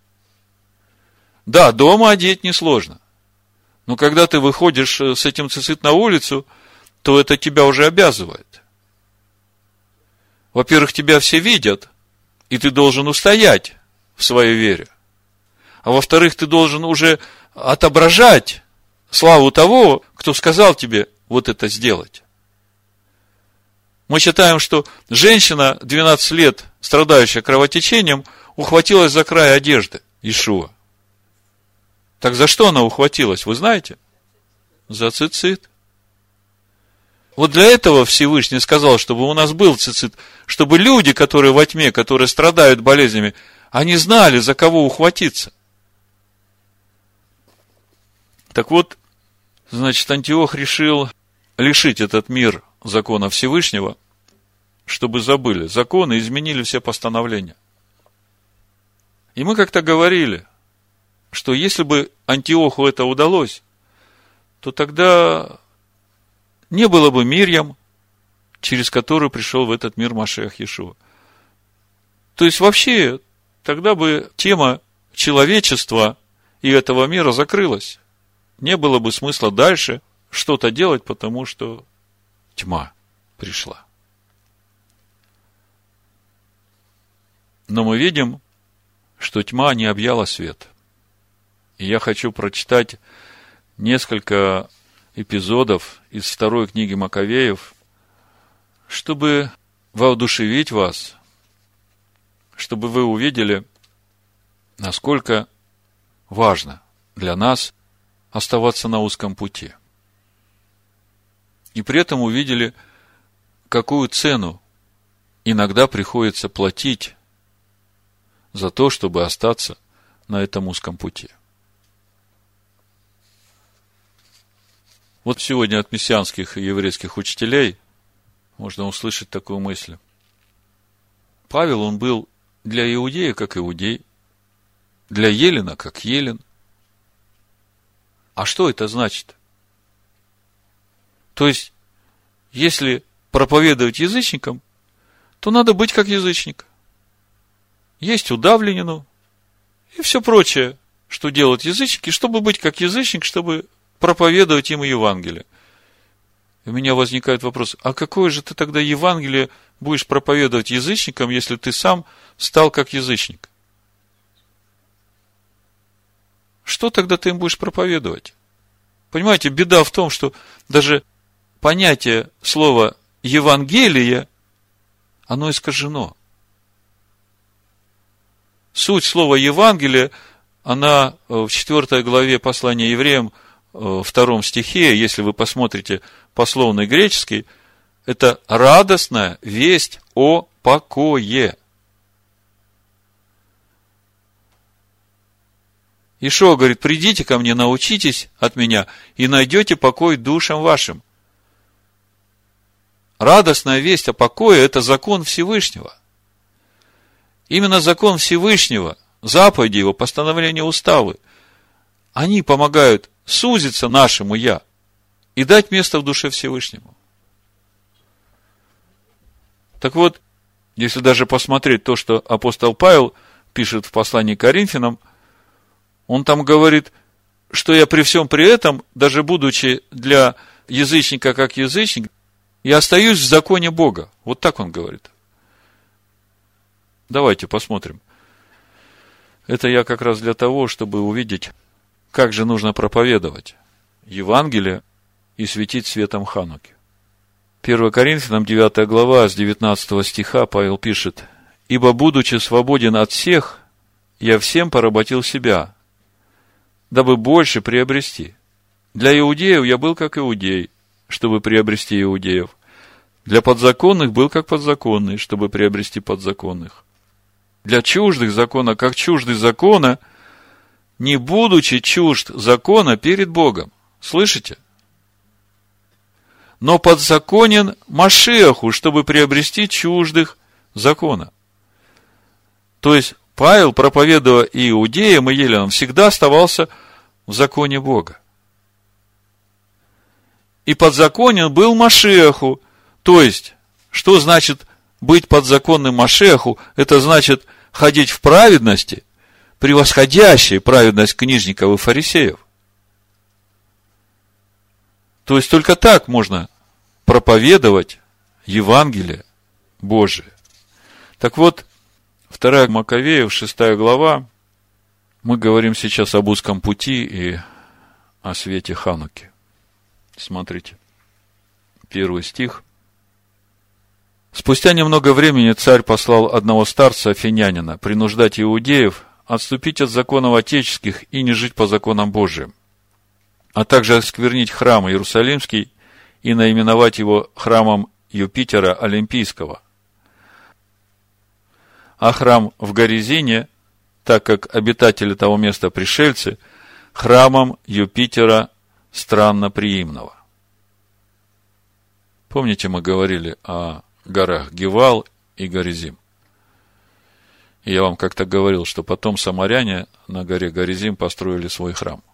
Да, дома одеть несложно. Но когда ты выходишь с этим цицит на улицу, то это тебя уже обязывает. Во-первых, тебя все видят, и ты должен устоять в своей вере. А во-вторых, ты должен уже отображать славу того, кто сказал тебе вот это сделать. Мы считаем, что женщина, 12 лет, страдающая кровотечением, ухватилась за край одежды Иешуа. Так за что она ухватилась, вы знаете? За цицит. Вот для этого Всевышний сказал, чтобы у нас был цицит, чтобы люди, которые во тьме, которые страдают болезнями, они знали, за кого ухватиться. Так вот, значит, Антиох решил лишить этот мир закона Всевышнего, чтобы забыли законы и изменили все постановления. И мы как-то говорили, что если бы Антиоху это удалось, то тогда не было бы Мирьям, через которую пришел в этот мир Машиах Иешуа. То есть вообще тогда бы тема человечества и этого мира закрылась. Не было бы смысла дальше что-то делать, потому что тьма пришла. Но мы видим, что тьма не объяла свет. И я хочу прочитать несколько эпизодов из второй книги Маковеев, чтобы воодушевить вас, чтобы вы увидели, насколько важно для нас оставаться на узком пути. И при этом увидели, какую цену иногда приходится платить за то, чтобы остаться на этом узком пути. Вот сегодня от мессианских и еврейских учителей можно услышать такую мысль. Павел, он был для иудея как иудей, для Елена как Елен. А что это значит? То есть, если проповедовать язычникам, то надо быть как язычник. Есть удавленину и все прочее, что делают язычники, чтобы быть как язычник, чтобы проповедовать им Евангелие. И у меня возникает вопрос, а какое же ты тогда Евангелие будешь проповедовать язычникам, если ты сам стал как язычник? Что тогда ты им будешь проповедовать? Понимаете, беда в том, что даже понятие слова Евангелие, оно искажено. Суть слова Евангелие, она в 4 главе послания евреям, в 2 стихе, если вы посмотрите пословный греческий, это радостная весть о покое. Иешуа говорит, придите ко мне, научитесь от меня, и найдете покой душам вашим. Радостная весть о покое – это закон Всевышнего. Именно закон Всевышнего, заповеди его, постановления, уставы, они помогают сузиться нашему «я» и дать место в душе Всевышнему. Так вот, если даже посмотреть то, что апостол Павел пишет в послании к Коринфянам, он там говорит, что я при всем при этом, даже будучи для язычника как язычник, я остаюсь в законе Бога. Вот так он говорит. Давайте посмотрим. Это я как раз для того, чтобы увидеть, как же нужно проповедовать Евангелие и светить светом Хануки. 1 Коринфянам 9 глава, с 19 стиха Павел пишет: «Ибо, будучи свободен от всех, я всем поработил себя, дабы больше приобрести. Для иудеев я был как иудей, чтобы приобрести иудеев. Для подзаконных был как подзаконный, чтобы приобрести подзаконных. Для чуждых закона, как чуждый закона, не будучи чужд закона перед Богом». Слышите? «Но подзаконен Машиаху, чтобы приобрести чуждых закона». То есть, Павел, проповедуя и иудеям, и еленам, всегда оставался в законе Бога. И подзаконен был Машиаху. То есть, что значит быть подзаконным Машиаху? Это значит ходить в праведности, превосходящей праведность книжников и фарисеев. То есть, только так можно проповедовать Евангелие Божие. Так вот, 2 Маковеев, 6 глава, мы говорим сейчас об узком пути и о свете Хануки. Смотрите, 1 стих. «Спустя немного времени царь послал одного старца, афинянина, принуждать иудеев отступить от законов отеческих и не жить по законам Божиим, а также осквернить храм Иерусалимский и наименовать его храмом Юпитера Олимпийского. А храм в Горизине, так как обитатели того места пришельцы, храмом Юпитера Странноприимного». Помните, мы говорили о горах Гевал и Горизим. И я вам как-то говорил, что потом самаряне на горе Горизим построили свой храм.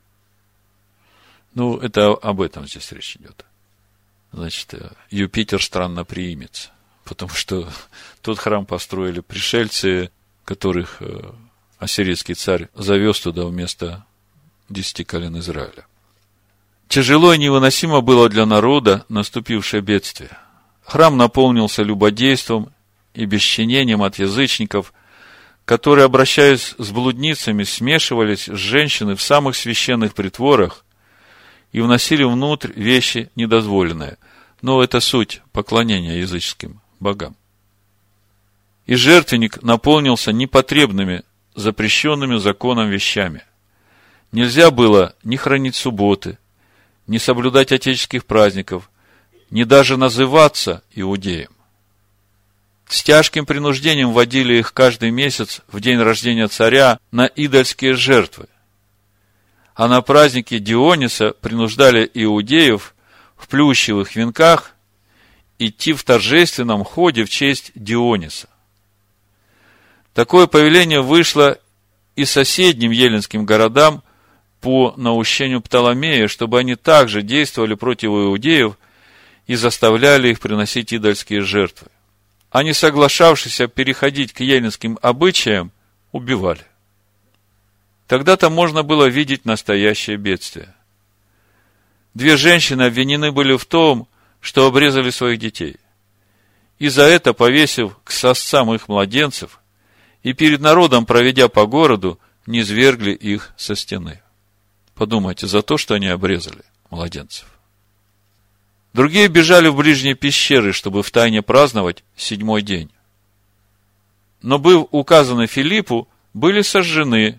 Ну, это об этом здесь речь идет. Значит, Юпитер странноприимец. Потому что тот храм построили пришельцы, которых ассирийский царь завез туда вместо 10 колен Израиля. Тяжело и невыносимо было для народа наступившее бедствие. Храм наполнился любодейством и бесчинением от язычников, которые, обращаясь с блудницами, смешивались с женщинами в самых священных притворах и вносили внутрь вещи недозволенные. Но это суть поклонения языческим богам. И жертвенник наполнился непотребными, запрещенными законом вещами. Нельзя было ни хранить субботы, ни соблюдать отеческих праздников, ни даже называться иудеем. С тяжким принуждением водили их каждый месяц в день рождения царя на идольские жертвы. А на празднике Диониса принуждали иудеев в плющевых венках идти в торжественном ходе в честь Диониса. Такое повеление вышло и соседним эллинским городам по наущению Птоломея, чтобы они также действовали против иудеев и заставляли их приносить идольские жертвы. А не соглашавшиеся переходить к эллинским обычаям убивали. Тогда-то можно было видеть настоящее бедствие. 2 женщины обвинены были в том, что обрезали своих детей. И за это, повесив к сосцам их младенцев, и перед народом, проведя по городу, низвергли их со стены. Подумайте, за то, что они обрезали младенцев. Другие бежали в ближние пещеры, чтобы втайне праздновать 7-й день. Но, быв указаны Филиппу, были сожжены,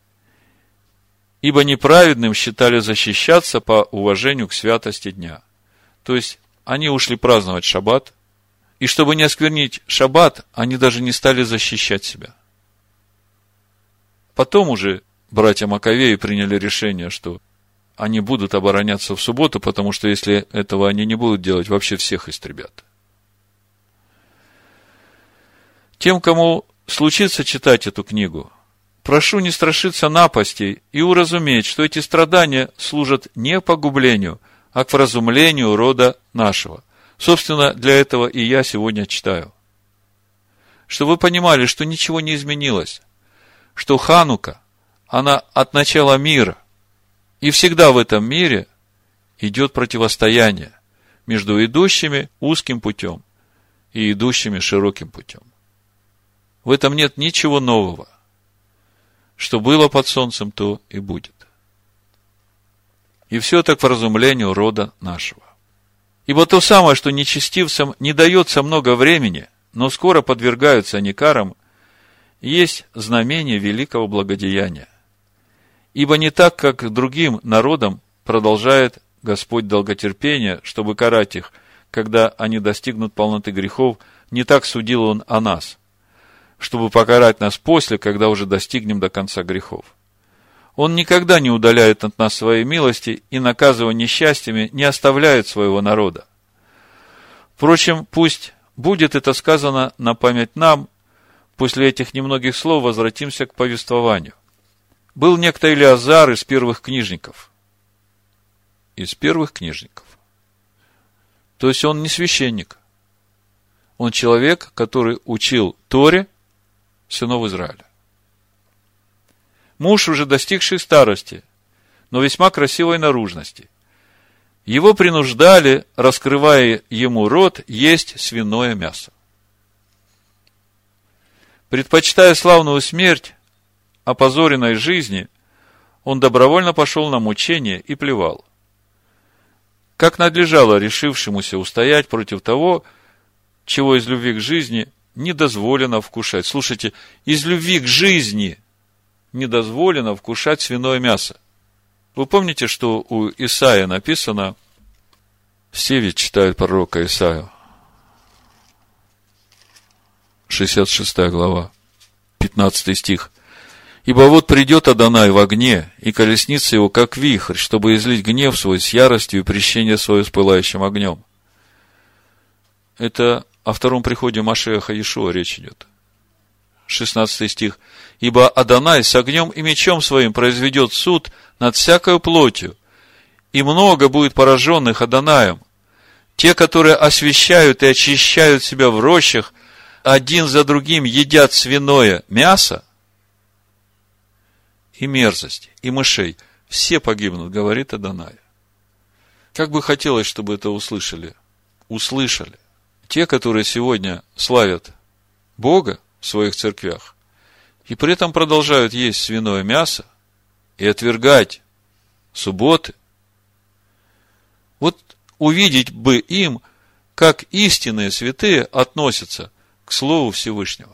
ибо неправедным считали защищаться по уважению к святости дня. То есть, они ушли праздновать шаббат, и чтобы не осквернить шаббат, они даже не стали защищать себя. Потом уже братья Маковеи приняли решение, что они будут обороняться в субботу, потому что если этого они не будут делать, вообще всех истребят. Тем, кому случится читать эту книгу, прошу не страшиться напастей и уразуметь, что эти страдания служат не погублению, а к вразумлению рода нашего. Собственно, для этого и я сегодня читаю. Чтобы вы понимали, что ничего не изменилось, что Ханука, она от начала мира, и всегда в этом мире идет противостояние между идущими узким путем и идущими широким путем. В этом нет ничего нового. что было под солнцем, то и будет. И все так по разумлению рода нашего. Ибо то самое, что нечестивцам не дается много времени, но скоро подвергаются они карам, есть знамение великого благодеяния. Ибо не так, как другим народам продолжает Господь долготерпение, чтобы карать их, когда они достигнут полноты грехов, не так судил Он о нас, чтобы покарать нас после, когда уже достигнем до конца грехов. Он никогда не удаляет от нас своей милости и, наказывая несчастьями, не оставляет своего народа. Впрочем, пусть будет это сказано на память нам. После этих немногих слов возвратимся к повествованию. Был некто Илиазар из первых книжников. Из первых книжников. То есть он не священник. Он человек, который учил Торе сынов Израиля. Муж, уже достигший старости, но весьма красивой наружности. Его принуждали, раскрывая ему рот, есть свиное мясо. Предпочитая славную смерть опозоренной жизни, он добровольно пошел на мучение и плевал. Как надлежало решившемуся устоять против того, чего из любви к жизни не дозволено вкушать. Слушайте, из любви к жизни не дозволено вкушать свиное мясо. Вы помните, что у Исаия написано, все ведь читают пророка Исаию, 66 глава, 15 стих. «Ибо вот придет Адонай в огне, и колесница его, как вихрь, чтобы излить гнев свой с яростью и прещение свое с пылающим огнем». Это о втором приходе Машиаха Иешуа речь идет. 16 стих. «Ибо Адонай с огнем и мечом своим произведет суд над всякою плотью, и много будет пораженных Адонаем. Те, которые освящают и очищают себя в рощах, один за другим едят свиное мясо и мерзость, и мышей. Все погибнут, говорит Адонай». Как бы хотелось, чтобы это услышали. Услышали. Те, которые сегодня славят Бога в своих церквях, и при этом продолжают есть свиное мясо и отвергать субботы. Вот увидеть бы им, как истинные святые относятся к Слову Всевышнего.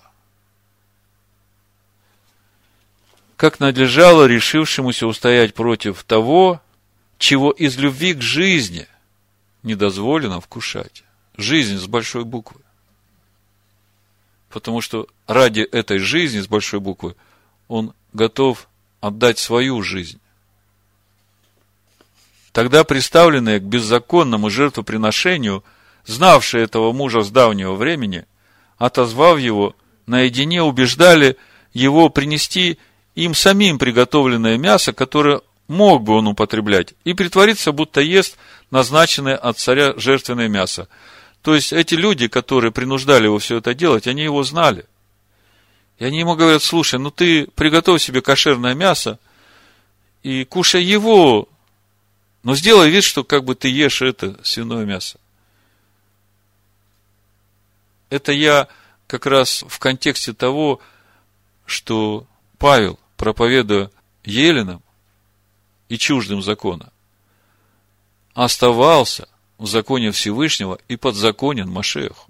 Как надлежало решившемуся устоять против того, чего из любви к жизни не дозволено вкушать. Жизнь с большой буквы. Потому что ради этой жизни с большой буквы он готов отдать свою жизнь. Тогда приставленные к беззаконному жертвоприношению, знавшие этого мужа с давнего времени, отозвав его, наедине убеждали его принести им самим приготовленное мясо, которое мог бы он употреблять, и притвориться, будто ест назначенное от царя жертвенное мясо. То есть, эти люди, которые принуждали его все это делать, они его знали. И они ему говорят: слушай, ну ты приготовь себе кошерное мясо и кушай его, но сделай вид, что как бы ты ешь это свиное мясо. Это я как раз в контексте того, что Павел, проповедуя еленам и чуждым закона, оставался в законе Всевышнего и подзаконен Машиаху.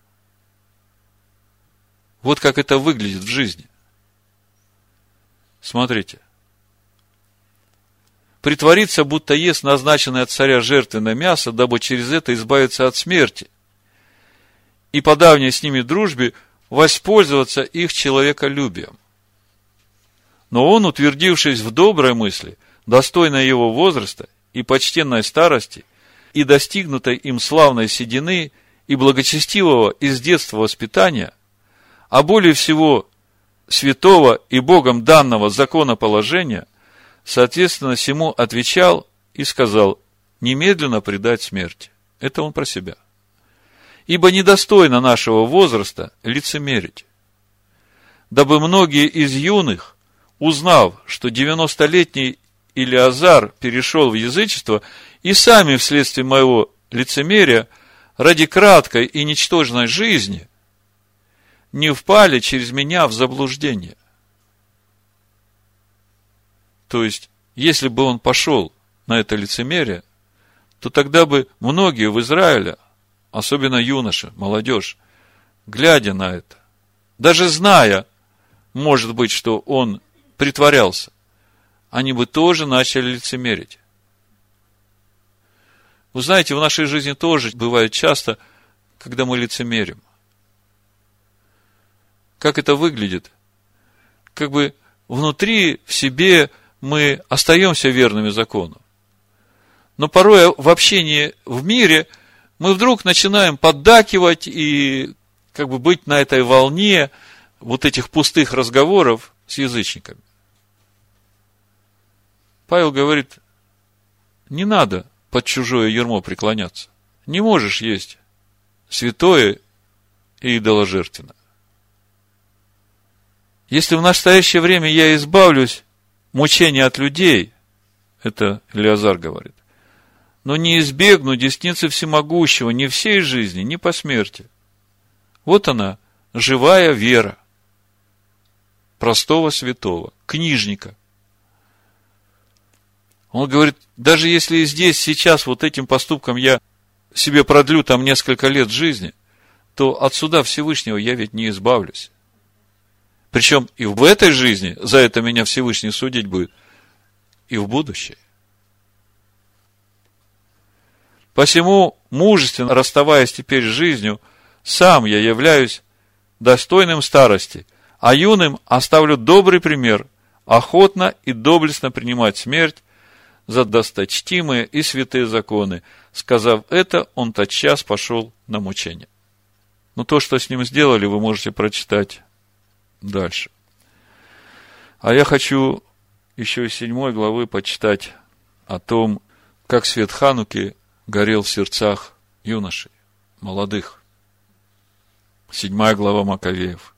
Вот как это выглядит в жизни. Смотрите. Притвориться, будто ест назначенное от царя жертвенное мясо, дабы через это избавиться от смерти, и по давней с ними дружбе воспользоваться их человеколюбием. Но он, утвердившись в доброй мысли, достойной его возраста и почтенной старости, и достигнутой им славной седины и благочестивого из детства воспитания, а более всего святого и Богом данного законоположения, соответственно, сему отвечал и сказал: немедленно предать смерти. Это он про себя. Ибо недостойно нашего возраста лицемерить. Дабы многие из юных, узнав, что 90-летний Илиазар перешел в язычество, и сами вследствие моего лицемерия ради краткой и ничтожной жизни не впали через меня в заблуждение. То есть, если бы он пошел на это лицемерие, то тогда бы многие в Израиле, особенно юноши, молодежь, глядя на это, даже зная, может быть, что он притворялся, они бы тоже начали лицемерить. Вы знаете, в нашей жизни тоже бывает часто, когда мы лицемерим. Как это выглядит? Как бы внутри, в себе мы остаемся верными закону. Но порой в общении в мире мы вдруг начинаем поддакивать и как бы быть на этой волне вот этих пустых разговоров с язычниками. Павел говорит, не надо под чужое ярмо преклоняться. Не можешь есть святое и идоложертвенное. Если в настоящее время я избавлюсь мучения от людей, это Элиазар говорит, но не избегну десницы всемогущего ни всей жизни, ни по смерти. Вот она, живая вера простого святого, книжника. Он говорит, даже если здесь, сейчас, вот этим поступком я себе продлю там несколько лет жизни, то от суда Всевышнего я ведь не избавлюсь. Причем и в этой жизни за это меня Всевышний судить будет, и в будущее. Посему, мужественно расставаясь теперь с жизнью, сам я являюсь достойным старости, а юным оставлю добрый пример, охотно и доблестно принимать смерть за досточтимые и святые законы. Сказав это, он тотчас пошел на мучение. Но то, что с ним сделали, вы можете прочитать дальше. А я хочу еще из 7 главы почитать о том, как свет Хануки горел в сердцах юношей, молодых. 7 глава Маковеев.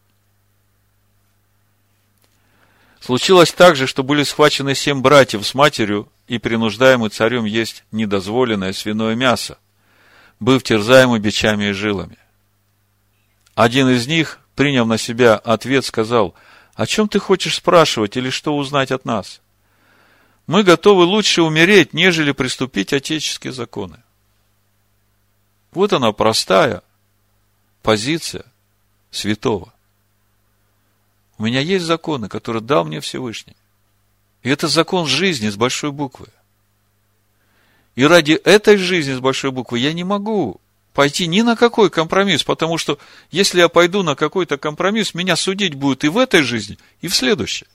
Случилось также, что были схвачены 7 братьев с матерью и принуждаемы царем есть недозволенное свиное мясо, быв терзаемы бичами и жилами. Один из них, приняв на себя ответ, сказал, о чем ты хочешь спрашивать или что узнать от нас? Мы готовы лучше умереть, нежели приступить отеческие законы. Вот она простая позиция святого. У меня есть законы, которые дал мне Всевышний. И это закон жизни с большой буквы. И ради этой жизни с большой буквы я не могу пойти ни на какой компромисс, потому что если я пойду на какой-то компромисс, меня судить будут и в этой жизни, и в следующей.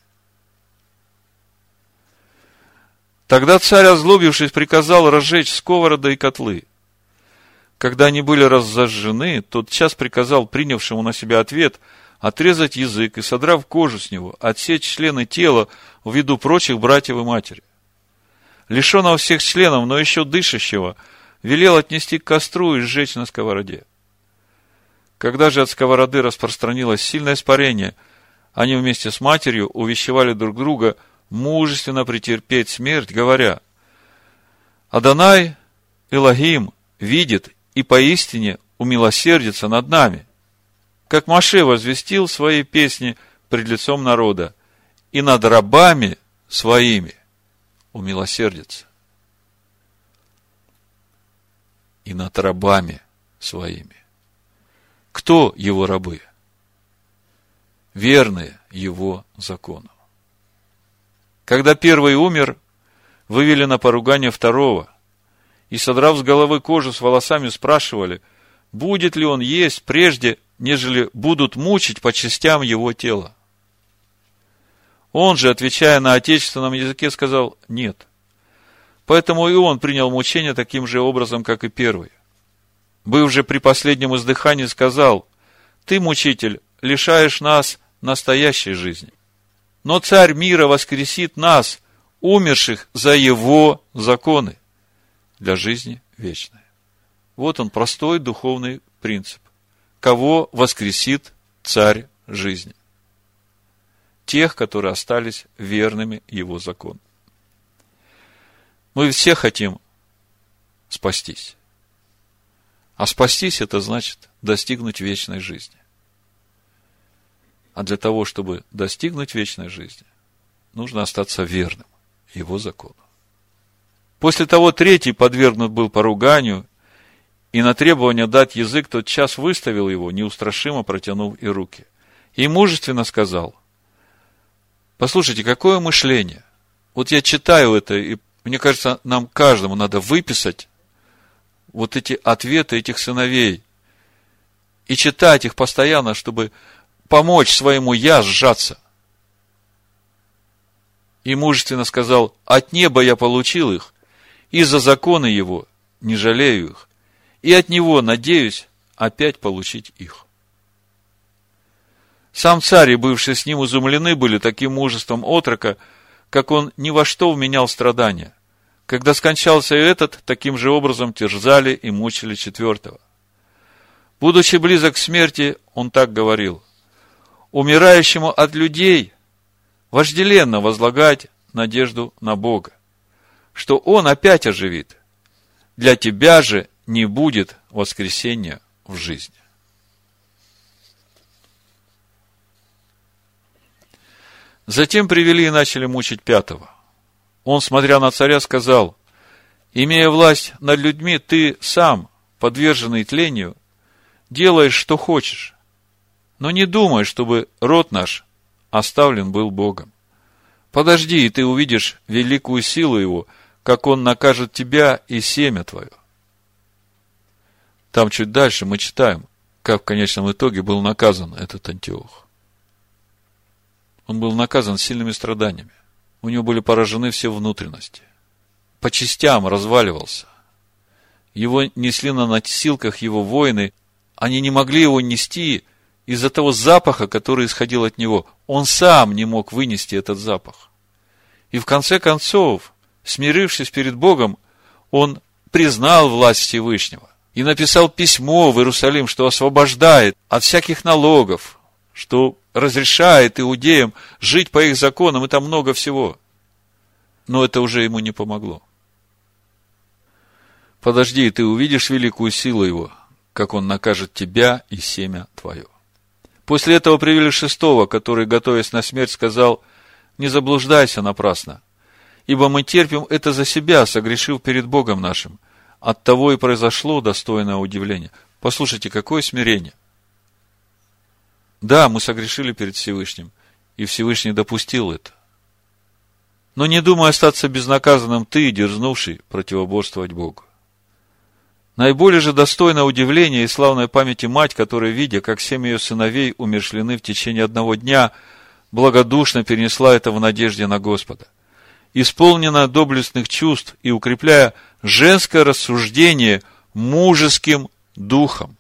Тогда царь, озлобившись, приказал разжечь сковороды и котлы. Когда они были разожжены, тотчас приказал принявшему на себя ответ отрезать язык и, содрав кожу с него, отсечь члены тела в виду прочих братьев и матери. Лишенного всех членов, но еще дышащего, велел отнести к костру и сжечь на сковороде. Когда же от сковороды распространилось сильное испарение, они вместе с матерью увещевали друг друга мужественно претерпеть смерть, говоря, «Адонай Элохим видит и поистине умилосердится над нами, как Моше возвестил в своей песне пред лицом народа, и над рабами своими умилосердится». И над рабами своими. Кто его рабы? Верные его закону. Когда первый умер, вывели на поругание второго, и, содрав с головы кожу с волосами, спрашивали, будет ли он есть прежде, нежели будут мучить по частям его тела. Он же, отвечая на отечественном языке, сказал «нет». Поэтому и он принял мучение таким же образом, как и первый. Быв же при последнем издыхании, сказал, «Ты, мучитель, лишаешь нас настоящей жизни. Но царь мира воскресит нас, умерших за его законы, для жизни вечной». Вот он, простой духовный принцип. Кого воскресит царь жизни? Тех, которые остались верными его закону. Мы все хотим спастись. А спастись, это значит достигнуть вечной жизни. А для того, чтобы достигнуть вечной жизни, нужно остаться верным. его закону. После того третий подвергнут был поруганию, и на требование дать язык тотчас выставил его, неустрашимо протянув и руки. И мужественно сказал: послушайте, какое мышление. Вот я читаю это, и мне кажется, нам каждому надо выписать вот эти ответы этих сыновей и читать их постоянно, чтобы помочь своему «я» сжаться. И мужественно сказал: от неба я получил их, и за законы его не жалею их, и от него надеюсь опять получить их. Сам царь и бывшие с ним изумлены были таким мужеством отрока, как он ни во что вменял страдания. Когда скончался и этот, таким же образом терзали и мучили четвертого. Будучи близок к смерти, он так говорил: умирающему от людей вожделенно возлагать надежду на Бога, что Он опять оживит. Для тебя же не будет воскресения в жизни. Затем привели и начали мучить пятого. Он, смотря на царя, сказал: имея власть над людьми, ты сам, подверженный тлению, делаешь, что хочешь, но не думай, чтобы род наш оставлен был Богом. Подожди, и ты увидишь великую силу Его, как Он накажет тебя и семя твое. Там чуть дальше мы читаем, как в конечном итоге был наказан этот Антиох. Он был наказан сильными страданиями. У него были поражены все внутренности. По частям разваливался. Его несли на носилках его воины. Они не могли его нести из-за того запаха, который исходил от него. Он сам не мог вынести этот запах. И в конце концов, смирившись перед Богом, он признал власть Всевышнего и написал письмо в Иерусалим, что освобождает от всяких налогов, что разрешает иудеям жить по их законам, и там много всего. Но это уже ему не помогло. Подожди, и ты увидишь великую силу его, как он накажет тебя и семя твое. После этого привели шестого, который, готовясь на смерть, сказал: не заблуждайся напрасно, ибо мы терпим это за себя, согрешив перед Богом нашим. Оттого и произошло достойное удивление. Послушайте, какое смирение. Да, мы согрешили перед Всевышним, и Всевышний допустил это. Но не думай остаться безнаказанным ты, дерзнувший противоборствовать Богу. Наиболее же достойно удивления и славной памяти мать, которая, видя, как 7 ее сыновей умершлены в течение одного дня, благодушно перенесла это в надежде на Господа, исполнена доблестных чувств и укрепляя женское рассуждение мужеским духом.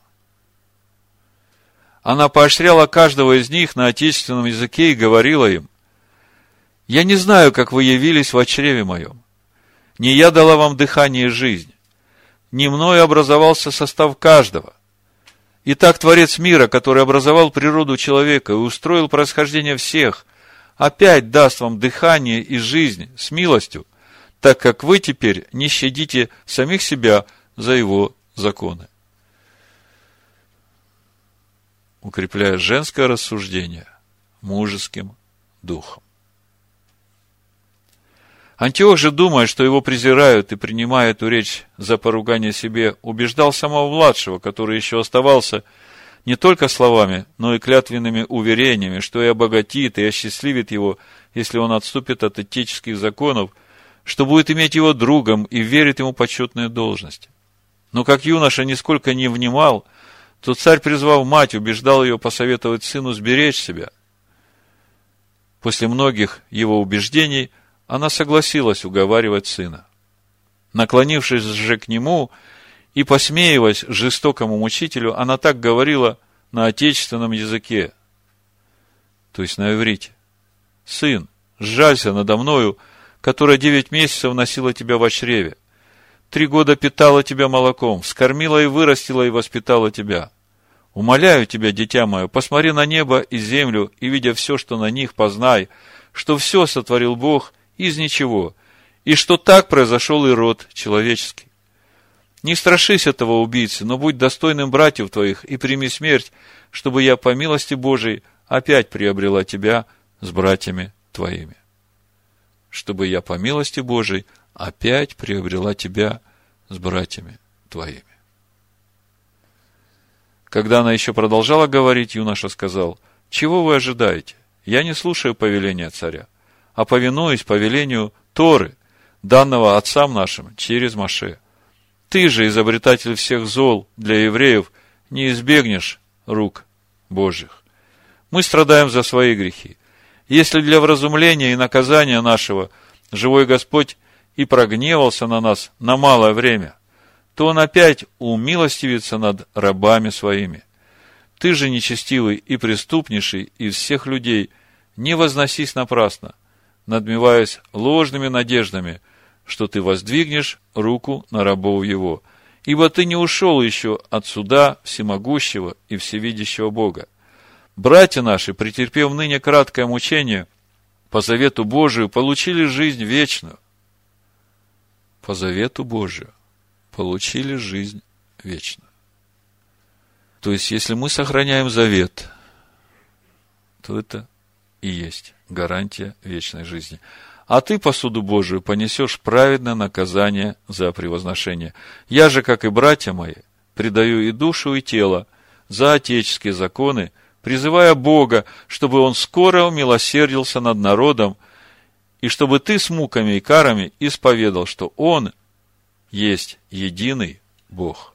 Она поощряла каждого из них на отечественном языке и говорила им: я не знаю, как вы явились в чреве моем. Не я дала вам дыхание и жизнь. Не мною образовался состав каждого. Итак, Творец мира, который образовал природу человека и устроил происхождение всех, опять даст вам дыхание и жизнь с милостью, так как вы теперь не щадите самих себя за его законы. Укрепляя женское рассуждение мужеским духом. Антиох же, думая, что его презирают, и принимая эту речь за поругание себе, убеждал самого младшего, который еще оставался, не только словами, но и клятвенными уверениями, что и обогатит, и осчастливит его, если он отступит от этических законов, что будет иметь его другом и верит ему почетные должности. Но как юноша нисколько не внимал, то царь, призвав мать, убеждал ее посоветовать сыну сберечь себя. После многих его убеждений она согласилась уговаривать сына. Наклонившись же к нему и посмеиваясь жестокому мучителю, она так говорила на отечественном языке, то есть на иврите: «Сын, сжалься надо мною, которая 9 месяцев носила тебя во чреве, 3 года питала тебя молоком, вскормила и вырастила и воспитала тебя. Умоляю тебя, дитя мое, посмотри на небо и землю, и, видя все, что на них, познай, что все сотворил Бог из ничего, и что так произошел и род человеческий. Не страшись этого убийцы, но будь достойным братьев твоих и прими смерть, чтобы я по милости Божией опять приобрела тебя с братьями твоими». чтобы я по милости Божией опять приобрела тебя с братьями твоими. Когда она еще продолжала говорить, юноша сказал: чего вы ожидаете? Я не слушаю повеления царя, а повинуюсь повелению Торы, данного отцам нашим через Моше. Ты же, изобретатель всех зол для евреев, не избегнешь рук Божьих. Мы страдаем за свои грехи. Если для вразумления и наказания нашего живой Господь и прогневался на нас на малое время, то Он опять умилостивится над рабами своими. Ты же, нечестивый и преступнейший из всех людей, не возносись напрасно, надмеваясь ложными надеждами, что ты воздвигнешь руку на рабов его, ибо ты не ушел еще от суда всемогущего и всевидящего Бога. Братья наши, претерпев ныне краткое мучение, по завету Божию получили жизнь вечную. По завету Божию получили жизнь вечную. То есть, если мы сохраняем завет, то это и есть гарантия вечной жизни. А ты по суду Божию понесешь праведное наказание за превозношение. Я же, как и братья мои, предаю и душу, и тело за отеческие законы, призывая Бога, чтобы Он скоро умилосердился над народом, и чтобы ты с муками и карами исповедал, что Он есть единый Бог.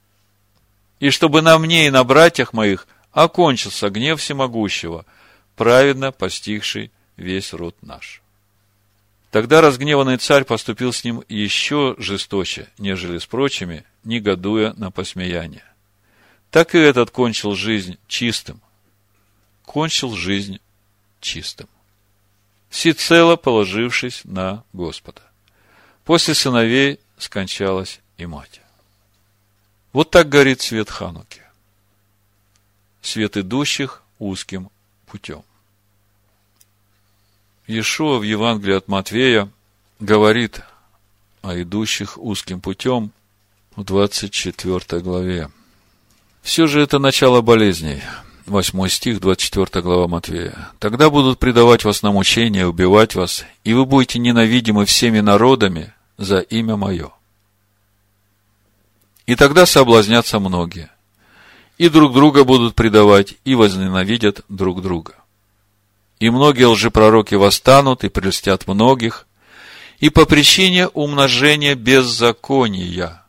И чтобы на мне и на братьях моих окончился гнев всемогущего, праведно постигший весь род наш. Тогда разгневанный царь поступил с ним еще жесточе, нежели с прочими, негодуя на посмеяние. Так и этот кончил жизнь чистым. Кончил жизнь чистым, всецело положившись на Господа. После сыновей скончалась и мать. Вот так горит свет Хануки. Свет идущих узким путем. Иешуа в Евангелии от Матфея говорит о идущих узким путем в 24 главе. Все же это начало болезней. 8 стих, 24 глава Матфея. «Тогда будут предавать вас на мучения, убивать вас, и вы будете ненавидимы всеми народами за имя мое. И тогда соблазнятся многие, и друг друга будут предавать, и возненавидят друг друга. И многие лжепророки восстанут и прельстят многих, и по причине умножения беззакония».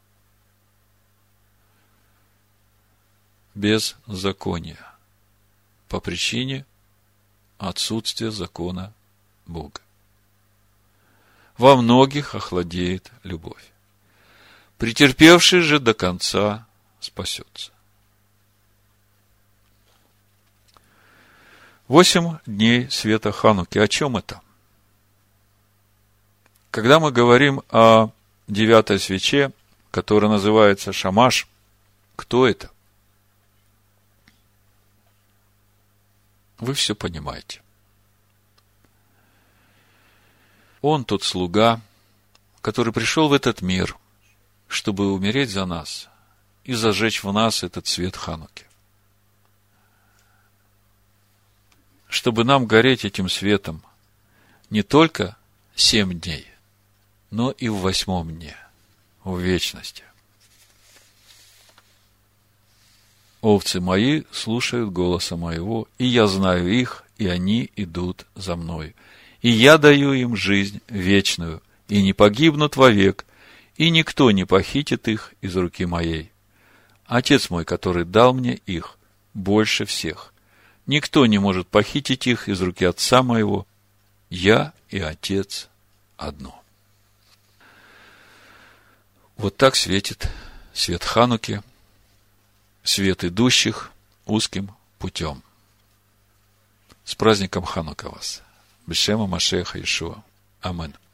Беззакония. По причине отсутствия закона Бога. Во многих охладеет любовь. Претерпевший же до конца спасется. 8 дней света Хануки. О чем это? Когда мы говорим о 9 свече, которая называется Шамаш, кто это? Вы все понимаете. Он тот слуга, который пришел в этот мир, чтобы умереть за нас и зажечь в нас этот свет Хануки. Чтобы нам гореть этим светом не только 7 дней, но и в 8 дне, в вечности. Овцы мои слушают голоса моего, и я знаю их, и они идут за мной. И я даю им жизнь вечную, и не погибнут вовек, и никто не похитит их из руки моей. Отец мой, который дал мне их, больше всех. Никто не может похитить их из руки Отца моего. Я и Отец одно. Вот так светит свет Хануки, свет идущих узким путем. С праздником Ханука вас! Бешема Машеха Иешуа. Амин.